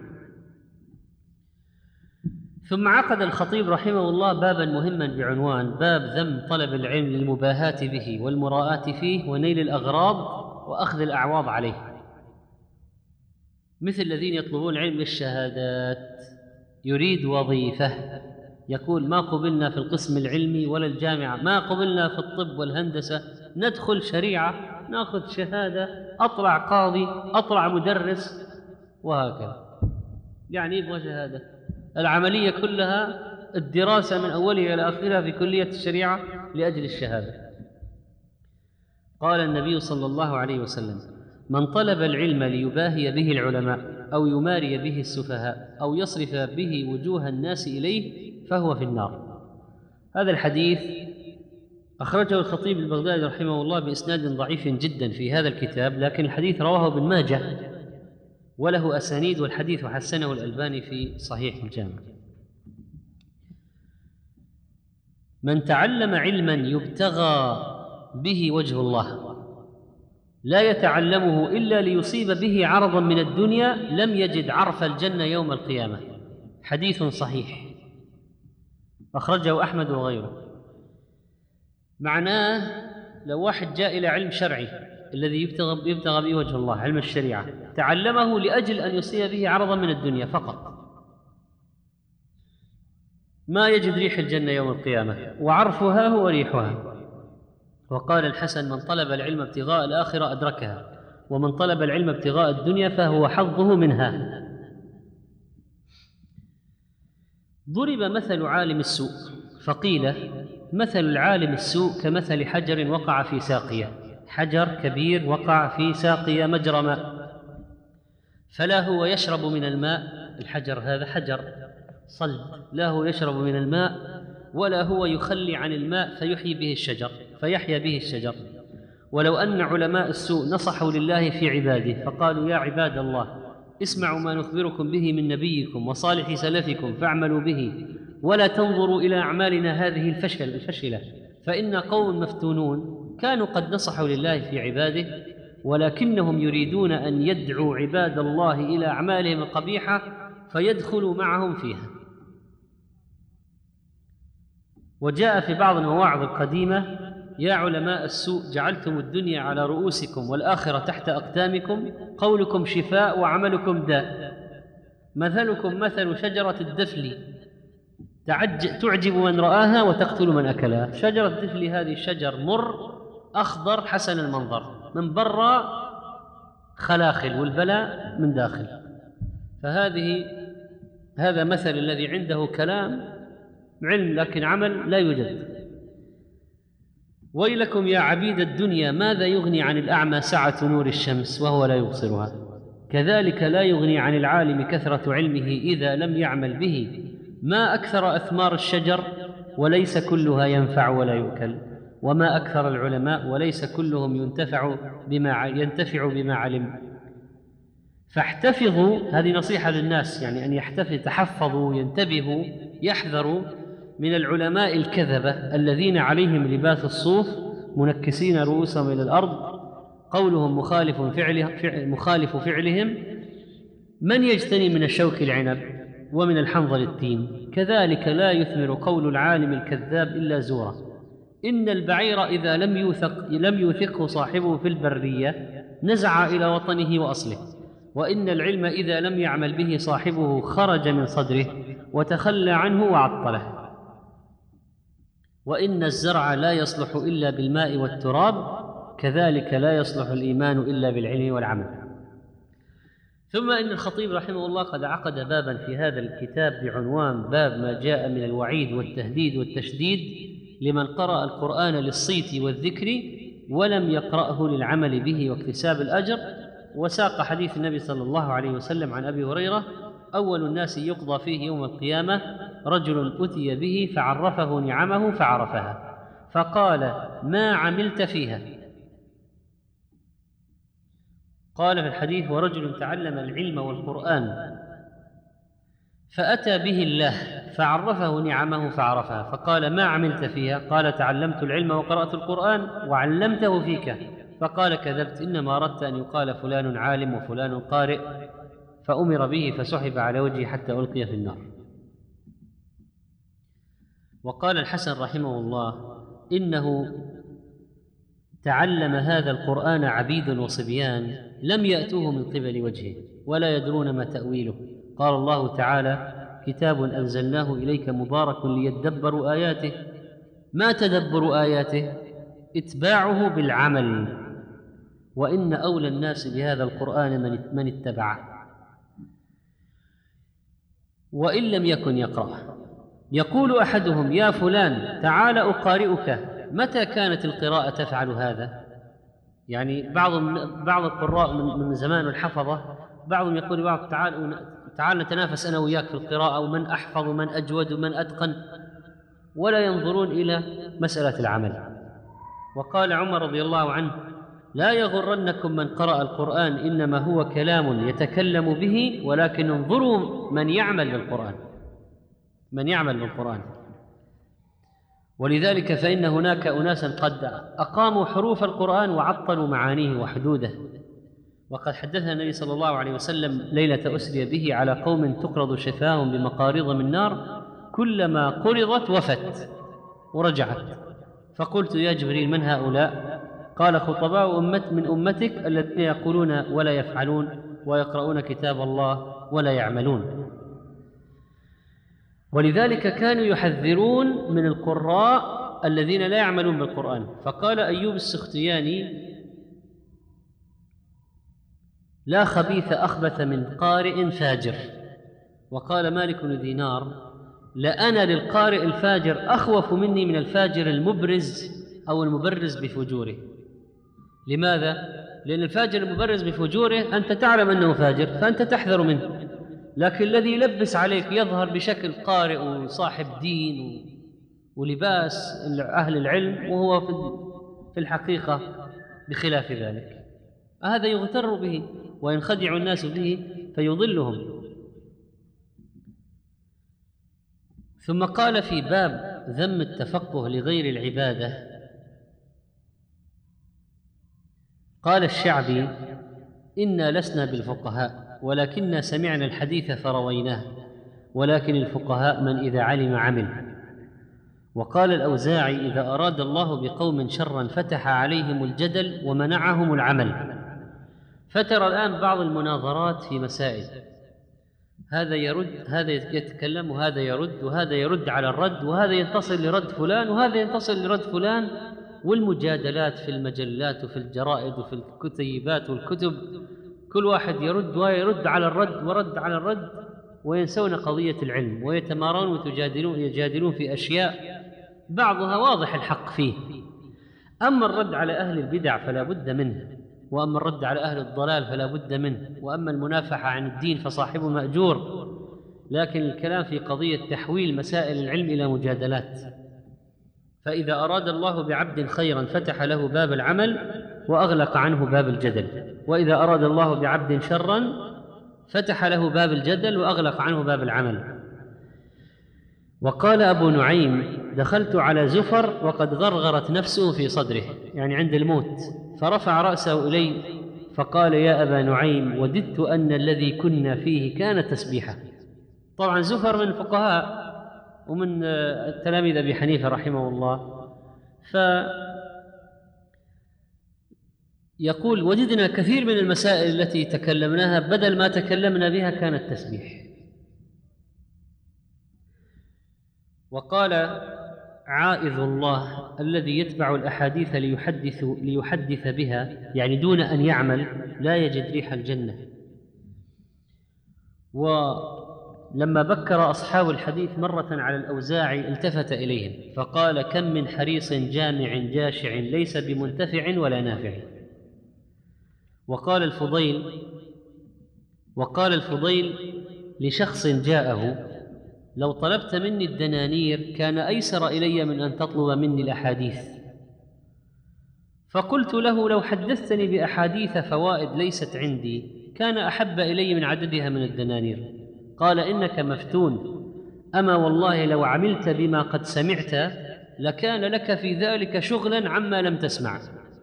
ثم عقد الخطيب رحمه الله بابا مهما بعنوان: باب ذم طلب العلم للمباهاة به والمراءة فيه ونيل الأغراض وأخذ الأعواض عليه، مثل الذين يطلبون العلم للشهادات، يريد وظيفة، يقول: ما قبلنا في القسم العلمي ولا الجامعة، ما قبلنا في الطب والهندسة، ندخل شريعة، نأخذ شهادة، أطلع قاضي، أطلع مدرس، وهكذا. يعني يبغى شهادة. العملية كلها الدراسة من أولها إلى آخرها في كلية الشريعة لأجل الشهادة. قال النبي صلى الله عليه وسلم: من طلب العلم ليباهي به العلماء أو يماري به السفهاء أو يصرف به وجوه الناس إليه فهو في النار. هذا الحديث أخرجه الخطيب البغدادي رحمه الله بإسناد ضعيف جدا في هذا الكتاب، لكن الحديث رواه ابن ماجه وله أسانيد، والحديث حسنه الألباني في صحيح الجامع. من تعلم علما يبتغى به وجه الله لا يتعلمه إلا ليصيب به عرضا من الدنيا لم يجد عرف الجنة يوم القيامة. حديث صحيح أخرجه أحمد وغيره. معناه لو واحد جاء إلى علم شرعي الذي يبتغى, يبتغى به وجه الله، علم الشريعة، تعلمه لأجل أن يصيب به عرضا من الدنيا فقط، ما يجد ريح الجنة يوم القيامة، وعرفها هو ريحها. وقال الحسن: من طلب العلم ابتغاء الآخرة أدركها، ومن طلب العلم ابتغاء الدنيا فهو حظه منها. ضرب مثل عالم السوء فقيل: مثل العالم السوء كمثل حجر وقع في ساقية، حجر كبير وقع في ساقية مجرى ماء، فلا هو يشرب من الماء، الحجر هذا حجر صلب، لا هو يشرب من الماء ولا هو يخلي عن الماء فيحيي به الشجر فيحيا به الشجر. ولو أن علماء السوء نصحوا لله في عباده فقالوا: يا عباد الله، اسمعوا ما نخبركم به من نبيكم وصالح سلفكم فاعملوا به، ولا تنظروا إلى أعمالنا هذه الفشل الفشلة، فإن قوم مفتونون كانوا قد نصحوا لله في عباده، ولكنهم يريدون أن يدعوا عباد الله إلى أعمالهم القبيحة فيدخلوا معهم فيها. وجاء في بعض المواعظ القديمة: يا علماء السوء جعلتم الدنيا على رؤوسكم والآخرة تحت أقدامكم، قولكم شفاء وعملكم داء، مثلكم مثل شجرة الدفل تعجب من رآها وتقتل من أكلها. شجرة الدفل هذه الشجر مر أخضر حسن المنظر، من برا خلاخل والبلاء من داخل. فهذه هذا مثل الذي عنده كلام علم لكن عمل لا يوجد. ويلكم يا عبيد الدنيا، ماذا يغني عن الأعمى سعة نور الشمس وهو لا يبصرها؟ كذلك لا يغني عن العالم كثرة علمه إذا لم يعمل به. ما أكثر أثمار الشجر وليس كلها ينفع ولا يؤكل، وما أكثر العلماء وليس كلهم ينتفع بما ينتفع بما علم. فاحتفظوا، هذه نصيحة للناس، يعني أن يحتفظ تحفظوا ينتبهوا يحذروا من العلماء الكذبة الذين عليهم لباس الصوف منكسين رؤوسهم إلى الأرض، قولهم مخالف فعله مخالف فعلهم. من يجتني من الشوك العنب ومن الحنظل التين، كذلك لا يثمر قول العالم الكذاب إلا زورا. إن البعير إذا لم يوثق لم يوثقه صاحبه في البرية نزع إلى وطنه وأصله، وإن العلم إذا لم يعمل به صاحبه خرج من صدره وتخلى عنه وعطله. وإن الزرع لا يصلح إلا بالماء والتراب، كذلك لا يصلح الإيمان إلا بالعلم والعمل. ثم إن الخطيب رحمه الله قد عقد بابا في هذا الكتاب بعنوان باب ما جاء من الوعيد والتهديد والتشديد لمن قرأ القرآن للصيت والذكر ولم يقرأه للعمل به واكتساب الأجر. وساق حديث النبي صلى الله عليه وسلم عن أبي هريرة: أول الناس يقضى فيه يوم القيامة رجل أتي به فعرفه نعمه فعرفها، فقال: ما عملت فيها؟ قال في الحديث: ورجل تعلم العلم والقرآن فأتى به الله فعرفه نعمه فعرفها، فقال: ما عملت فيها؟ قال: تعلمت العلم وقرأت القرآن وعلمته فيك. فقال: كذبت، إنما أردت أن يقال فلان عالم وفلان قارئ، فأمر به فسحب على وجهه حتى ألقي في النار. وقال الحسن رحمه الله: إنه تعلم هذا القرآن عبيد وصبيان لم يأتوه من قبل وجهه ولا يدرون ما تأويله. قال الله تعالى: كتاب أنزلناه إليك مبارك ليدبروا آياته. ما تدبر آياته؟ اتباعه بالعمل. وإن أولى الناس بهذا القرآن من اتبعه وإن لم يكن يقرأ. يقول أحدهم: يا فلان تعال أقارئك. متى كانت القراءة تفعل هذا؟ يعني بعض بعض القراء من زمان الحفظة بعضهم يقول لبعض: تعال تعال نتنافس أنا وياك في القراءة، ومن أحفظ ومن أجود ومن أتقن، ولا ينظرون إلى مسألة العمل. وقال عمر رضي الله عنه: لا يغرنكم من قرأ القرآن، إنما هو كلام يتكلم به، ولكن انظروا من يعمل بالقرآن من يعمل بالقرآن. ولذلك فإن هناك أناسا قد أقاموا حروف القرآن وعطلوا معانيه وحدوده. وقد حدثنا النبي صلى الله عليه وسلم ليلة أسري به على قوم تقرض شفاهم بمقارض من نار، كلما قرضت وفت ورجعت. فقلت: يا جبريل من هؤلاء؟ قال: خطباء أمت من أمتك الذين يقولون ولا يفعلون ويقرؤون كتاب الله ولا يعملون. ولذلك كانوا يحذرون من القراء الذين لا يعملون بالقرآن. فقال أيوب السختياني: لا خبيث أخبث من قارئ فاجر. وقال مالك بن دينار: لأنا للقارئ الفاجر أخوف مني من الفاجر المبرز أو المبرز بفجوره. لماذا؟ لأن الفاجر المبرز بفجوره أنت تعلم أنه فاجر فأنت تحذر منه، لكن الذي يلبس عليك يظهر بشكل قارئ وصاحب دين ولباس أهل العلم وهو في الحقيقة بخلاف ذلك، هذا يغتر به وينخدع الناس به فيضلهم. ثم قال في باب ذم التفقه لغير العبادة، قال الشعبي: إنا لسنا بالفقهاء ولكننا سمعنا الحديث فرويناه، ولكن الفقهاء من إذا علم عمل. وقال الأوزاعي: إذا أراد الله بقوم شرا فتح عليهم الجدل ومنعهم العمل. فترى الآن بعض المناظرات في مسائل، هذا يرد، هذا يتكلم، وهذا يرد، وهذا يرد على الرد، وهذا ينتصر لرد فلان، وهذا ينتصر لرد فلان، والمجادلات في المجلات وفي الجرائد وفي الكتيبات والكتب، كل واحد يرد ويرد على الرد ورد على الرد، وينسون قضية العلم ويتمارون ويجادلون يجادلون في أشياء بعضها واضح الحق فيه. أما الرد على أهل البدع فلا بد منه، وأما الرد على أهل الضلال فلا بد منه، وأما المنافحة عن الدين فصاحبه مأجور. لكن الكلام في قضية تحويل مسائل العلم إلى مجادلات. فإذا أراد الله بعبد خيرا فتح له باب العمل وأغلق عنه باب الجدل، وإذا أراد الله بعبد شرا فتح له باب الجدل وأغلق عنه باب العمل. وقال أبو نعيم: دخلت على زفر وقد غرغرت نفسه في صدره، يعني عند الموت، فرفع رأسه إلي فقال: يا أبا نعيم، وددت أن الذي كنا فيه كان تسبيحا. طبعا زفر من الفقهاء ومن تلاميذ أبي حنيفة رحمه الله، فيقول: وجدنا كثير من المسائل التي تكلمناها بدل ما تكلمنا بها كانت تسبيح. وقال عائذ الله: الذي يتبع الأحاديث ليحدث, ليحدث بها، يعني دون أن يعمل، لا يجد ريح الجنة. ولما بكر أصحاب الحديث مرة على الأوزاعي التفت إليهم فقال: كم من حريص جامع جاشع ليس بمنتفع ولا نافع. وقال الفضيل وقال الفضيل لشخص جاءه: لو طلبت مني الدنانير كان أيسر إلي من أن تطلب مني الأحاديث. فقلت له: لو حدثتني بأحاديث فوائد ليست عندي كان أحب إلي من عددها من الدنانير. قال: إنك مفتون، أما والله لو عملت بما قد سمعت لكان لك في ذلك شغلا عما لم تسمع.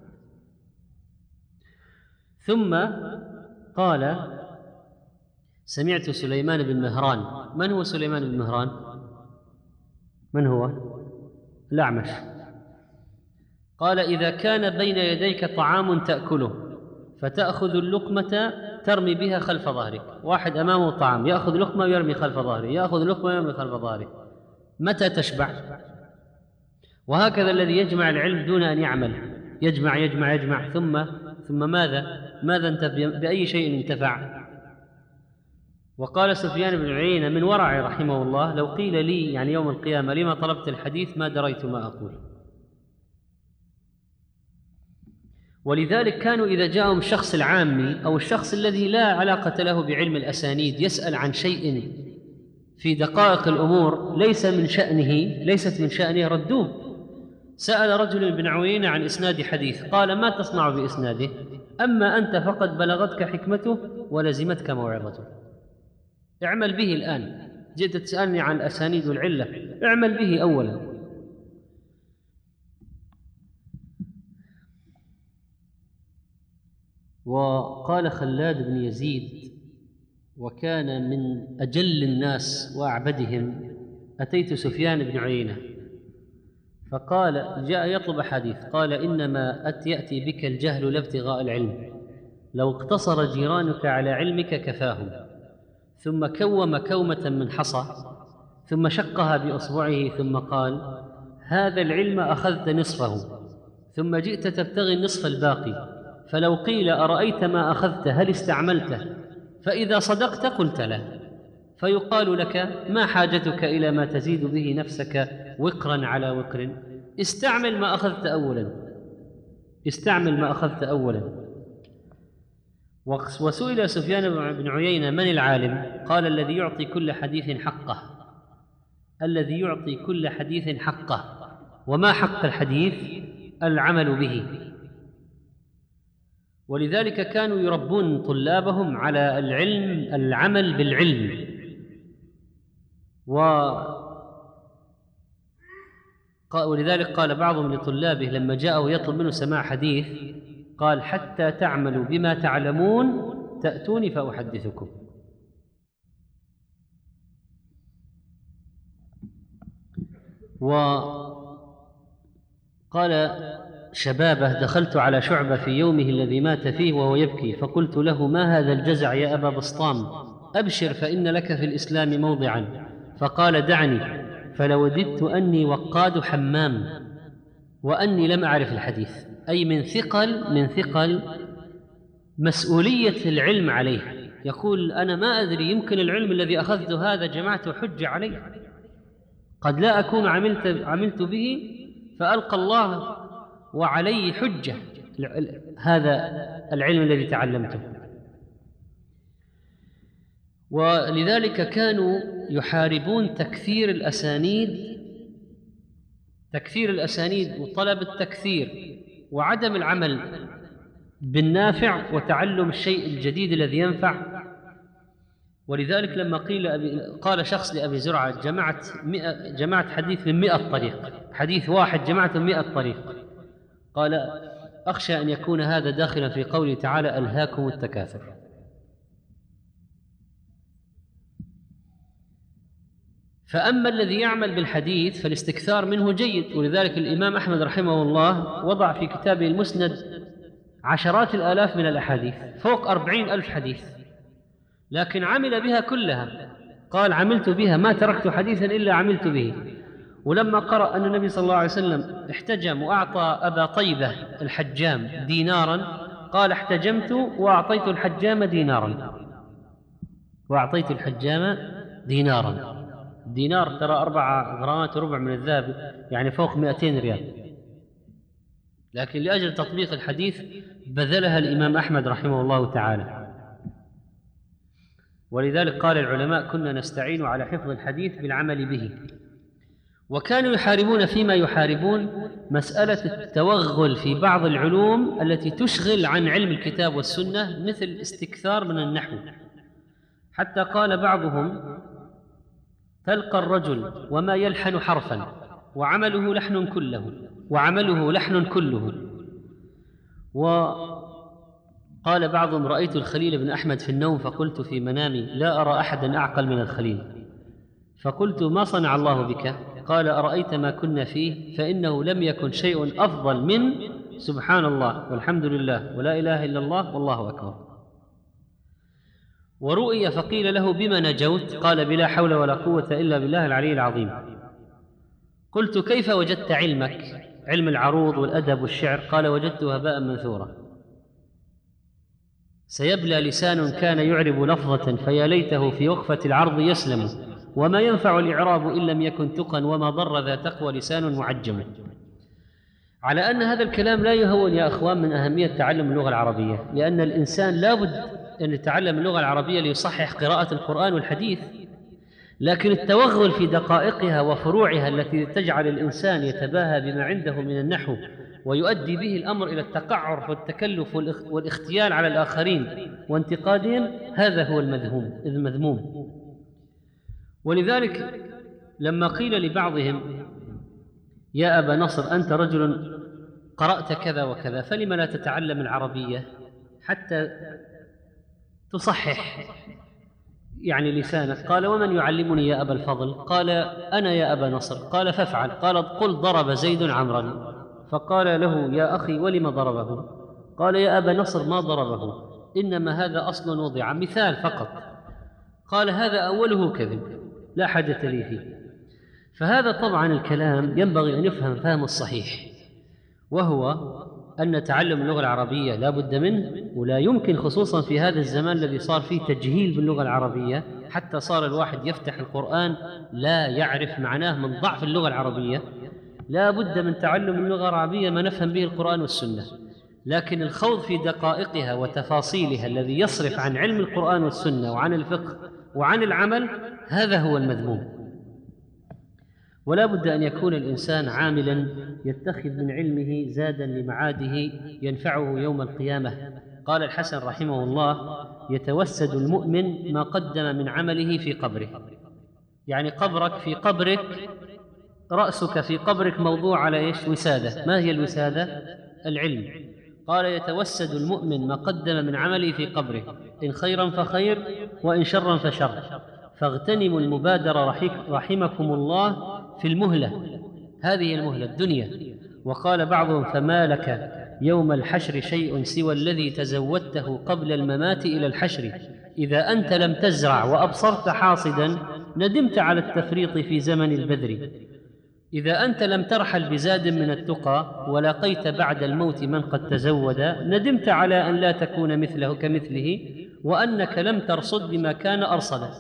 ثم قال: سمعت سليمان بن مهران. من هو سليمان بن مهران؟ من هو؟ الأعمش. قال: إذا كان بين يديك طعام تأكله فتأخذ اللقمة ترمي بها خلف ظهرك، واحد أمامه طعام يأخذ لقمة ويرمي خلف ظهره، يأخذ لقمة ويرمي خلف ظهره، متى تشبع؟ وهكذا الذي يجمع العلم دون أن يعمل، يجمع يجمع يجمع ثم ثم ماذا؟ ماذا انت بأي شيء انتفع؟ وقال سفيان بن عيينة من ورعه رحمه الله: لو قيل لي يعني يوم القيامة لما طلبت الحديث ما دريت ما أقول. ولذلك كانوا إذا جاءهم الشخص العامي أو الشخص الذي لا علاقة له بعلم الأسانيد يسأل عن شيء في دقائق الأمور ليس من شأنه ليست من شأنه ردوه. سأل رجل بن عيينة عن إسناد حديث، قال: ما تصنع بإسناده؟ أما أنت فقد بلغتك حكمته ولزمتك موعظته، اعمل به الآن. جئت تسألني عن الأسانيد والعلة، اعمل به أولا. وقال خلاد بن يزيد وكان من أجل الناس وأعبدهم: أتيت سفيان بن عيينة فقال، جاء يطلب حديث، قال: إنما يأتي بك الجهل لا ابتغاء العلم، لو اقتصر جيرانك على علمك كفاهم. ثم كوم كومة من حصى ثم شقها بأصبعه ثم قال: هذا العلم أخذت نصفه ثم جئت تبتغي النصف الباقي، فلو قيل أرأيت ما أخذت هل استعملته؟ فإذا صدقت قلت له، فيقال لك: ما حاجتك إلى ما تزيد به نفسك وقرا على وقر؟ استعمل ما أخذت أولا استعمل ما أخذت أولا. وسئل سفيان بن عيينة: من العالم؟ قال: الذي يعطي كل حديث حقه الذي يعطي كل حديث حقه. وما حق الحديث؟ العمل به. ولذلك كانوا يربون طلابهم على العلم، العمل بالعلم. ولذلك قال بعضهم لطلابه لما جاءه يطلب منه سماع حديث قال: حتى تعملوا بما تعلمون تأتوني فأحدثكم. وقال شبابه: دخلت على شعبة في يومه الذي مات فيه وهو يبكي، فقلت له: ما هذا الجزع يا أبا بسطام؟ أبشر فإن لك في الإسلام موضعا. فقال: دعني، فلوددت أني وقاد حمام وأني لم أعرف الحديث، أي من ثقل من ثقل مسؤولية العلم عليه. يقول: أنا ما أدري، يمكن العلم الذي أخذته هذا جمعته حجة عليه، قد لا أكون عملت, عملت به فألقى الله وعلي حجة هذا العلم الذي تعلمته. ولذلك كانوا يحاربون تكثير الأسانيد تكثير الأسانيد وطلب التكثير وعدم العمل بالنافع وتعلم الشيء الجديد الذي ينفع. ولذلك لما قيل أبي قال شخص لأبي زرعة: جمعت مئة جمعت حديث من مئة طريق، حديث واحد جمعته من مئة طريق. قال: أخشى أن يكون هذا داخلا في قوله تعالى: ألهاكم التكاثر. فأما الذي يعمل بالحديث فالاستكثار منه جيد. ولذلك الإمام أحمد رحمه الله وضع في كتابه المسند عشرات الآلاف من الأحاديث، فوق أربعين ألف حديث، لكن عمل بها كلها. قال: عملت بها، ما تركت حديثا إلا عملت به. ولما قرأ أن النبي صلى الله عليه وسلم احتجم وأعطى أبا طيبة الحجام دينارا، قال: احتجمت وأعطيت الحجام دينارا وأعطيت الحجام دينارا. دينار ترى أربعة غرامات وربع من الذهب، يعني فوق مئتين ريال، لكن لأجل تطبيق الحديث بذلها الإمام أحمد رحمه الله تعالى. ولذلك قال العلماء: كنا نستعين على حفظ الحديث بالعمل به. وكانوا يحاربون فيما يحاربون مسألة التوغل في بعض العلوم التي تشغل عن علم الكتاب والسنة، مثل الاستكثار من النحو. حتى قال بعضهم: تلقى الرجل وما يلحن حرفا وعمله لحن كله وعمله لحن كله. وقال بعضهم: رأيت الخليل بن أحمد في النوم فقلت في منامي: لا أرى أحدا أعقل من الخليل. فقلت: ما صنع الله بك؟ قال: أرأيت ما كنا فيه فإنه لم يكن شيء أفضل من سبحان الله والحمد لله ولا إله إلا الله والله أكبر. ورؤي فقيل له: بما نجوت؟ قال: بلا حول ولا قوة إلا بالله العلي العظيم. قلت: كيف وجدت علمك، علم العروض والأدب والشعر؟ قال: وجدته هباء منثورا. سيبلى لسان كان يعرب لفظة فيا ليته في وقفة العرض يسلم، وما ينفع الإعراب إن لم يكن تقا، وما ضر ذا تقوى لسان معجم. على أن هذا الكلام لا يهون يا أخوان من أهمية تعلم اللغة العربية، لأن الإنسان لا بد أن يتعلم اللغة العربية ليصحح قراءة القرآن والحديث، لكن التوغل في دقائقها وفروعها التي تجعل الإنسان يتباهى بما عنده من النحو ويؤدي به الأمر إلى التقعر والتكلف والاختيال على الآخرين وانتقادهم، هذا هو المذموم المذموم. ولذلك لما قيل لبعضهم: يا أبا نصر، أنت رجل قرأت كذا وكذا، فلم لا تتعلم العربية حتى تصحح يعني لسانك؟ قال: ومن يعلمني يا أبا الفضل؟ قال: أنا يا أبا نصر. قال: فافعل. قال: قل ضرب زيد عمرا. فقال له: يا أخي ولم ضربه؟ قال: يا أبا نصر ما ضربه، إنما هذا أصل وضع، مثال فقط. قال: هذا أوله كذب لا حاجة لي فيه. فهذا طبعا الكلام ينبغي أن يفهم فهم الصحيح، وهو أن تعلم اللغة العربية لا بد منه، ولا يمكن، خصوصا في هذا الزمان الذي صار فيه تجهيل باللغة العربية، حتى صار الواحد يفتح القرآن لا يعرف معناه من ضعف اللغة العربية. لا بد من تعلم اللغة العربية ما نفهم به القرآن والسنة، لكن الخوض في دقائقها وتفاصيلها الذي يصرف عن علم القرآن والسنة وعن الفقه وعن العمل، هذا هو المذموم. ولا بد أن يكون الإنسان عاملا يتخذ من علمه زادا لمعاده ينفعه يوم القيامة. قال الحسن رحمه الله: يتوسد المؤمن ما قدم من عمله في قبره، يعني قبرك في قبرك رأسك في قبرك موضوع على إيش؟ وسادة. ما هي الوسادة؟ العلم. قال يتوسد المؤمن ما قدم من عمله في قبره، إن خيرا فخير وإن شرا فشر، فاغتنموا المبادرة رحمكم الله في المهلة، هذه المهلة الدنيا. وقال بعضهم فما لك يوم الحشر شيء سوى الذي تزودته قبل الممات إلى الحشر، إذا أنت لم تزرع وأبصرت حاصدا ندمت على التفريط في زمن البذر، إذا أنت لم ترحل بزاد من التقى ولقيت بعد الموت من قد تزود ندمت على أن لا تكون مثله كمثله، وأنك لم ترصد بما كان أرصده.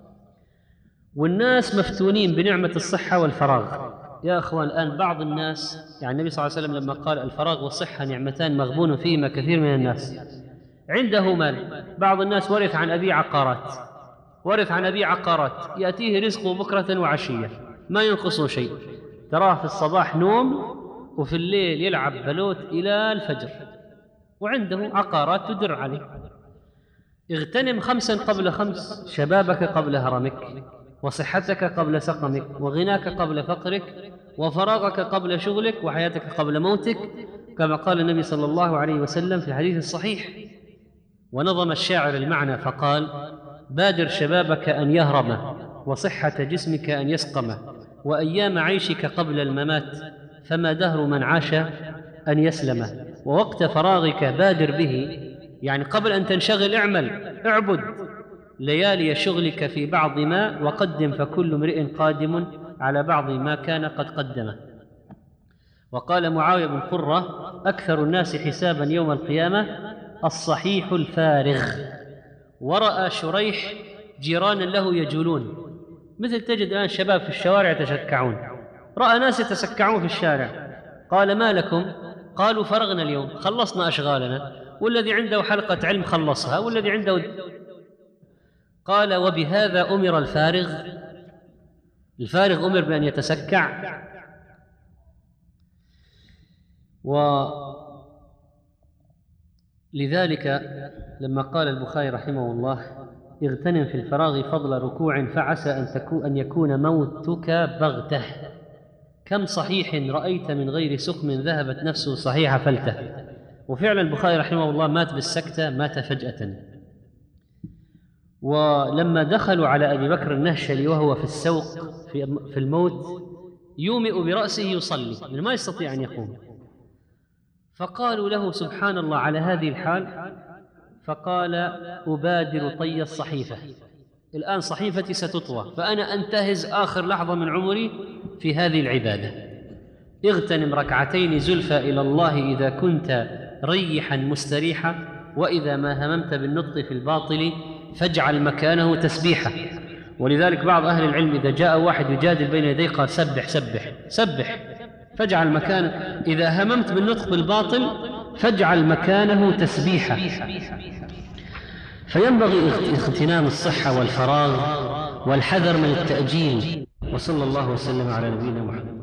والناس مفتونين بنعمة الصحة والفراغ يا أخوان. الآن بعض الناس، يعني النبي صلى الله عليه وسلم لما قال الفراغ والصحة نعمتان مغبون فيهما كثير من الناس، عنده مال. بعض الناس ورث عن أبي عقارات، ورث عن أبي عقارات، يأتيه رزقه بكرة وعشية ما ينقصه شيء، تراه في الصباح نوم وفي الليل يلعب بلوت إلى الفجر، وعنده عقارات تدر عليه. اغتنم خمسا قبل خمس، شبابك قبل هرمك، وصحتك قبل سقمك، وغناك قبل فقرك، وفراغك قبل شغلك، وحياتك قبل موتك، كما قال النبي صلى الله عليه وسلم في الحديث الصحيح. ونظم الشاعر المعنى فقال بادر شبابك أن يهرم، وصحة جسمك أن يسقم، وأيام عيشك قبل الممات، فما دهر من عاش أن يسلم، ووقت فراغك بادر به، يعني قبل أن تنشغل اعمل اعبد، ليالي شغلك في بعض ما، وقدم فكل امرئ قادم على بعض ما كان قد قدمه. وقال معاوية بن قرة أكثر الناس حسابا يوم القيامة الصحيح الفارغ. ورأى شريح جيرانا له يجولون، مثل تجد الآن شباب في الشوارع يتشكعون، رأى ناس يتسكعون في الشارع، قال ما لكم؟ قالوا فرغنا اليوم، خلصنا أشغالنا، والذي عنده حلقة علم خلصها، والذي عنده. قال وبهذا أمر الفارغ؟ الفارغ أمر بأن يتسكع؟ ولذلك لما قال البخاري رحمه الله اغتنم في الفراغ فضل ركوع فعسى أن, تكون أن يكون موتك بغته، كم صحيح رأيت من غير سقم ذهبت نفسه صحيحة فلته. وفعلا البخاري رحمه الله مات بالسكتة، مات فجأة. ولما دخلوا على أبي بكر النهشلي وهو في السوق في الموت يومئ برأسه يصلي، ما يستطيع أن يقوم، فقالوا له سبحان الله على هذه الحال، فقال أبادر طي الصحيفة، الآن صحيفتي ستطوى، فأنا أنتهز آخر لحظة من عمري في هذه العبادة. اغتنم ركعتين زلفى إلى الله إذا كنت ريحا مستريحا، وإذا ما هممت بالنطق في الباطل فاجعل مكانه تسبيحا. ولذلك بعض أهل العلم إذا جاء واحد يجادل بين يديه قال سبح سبح سبح، فاجعل مكانه، إذا هممت بالنطق بالباطل فاجعل مكانه تسبيحا. فينبغي اغتنام الصحة والفراغ والحذر من التأجيل. وصلى الله وسلم على نبينا محمد.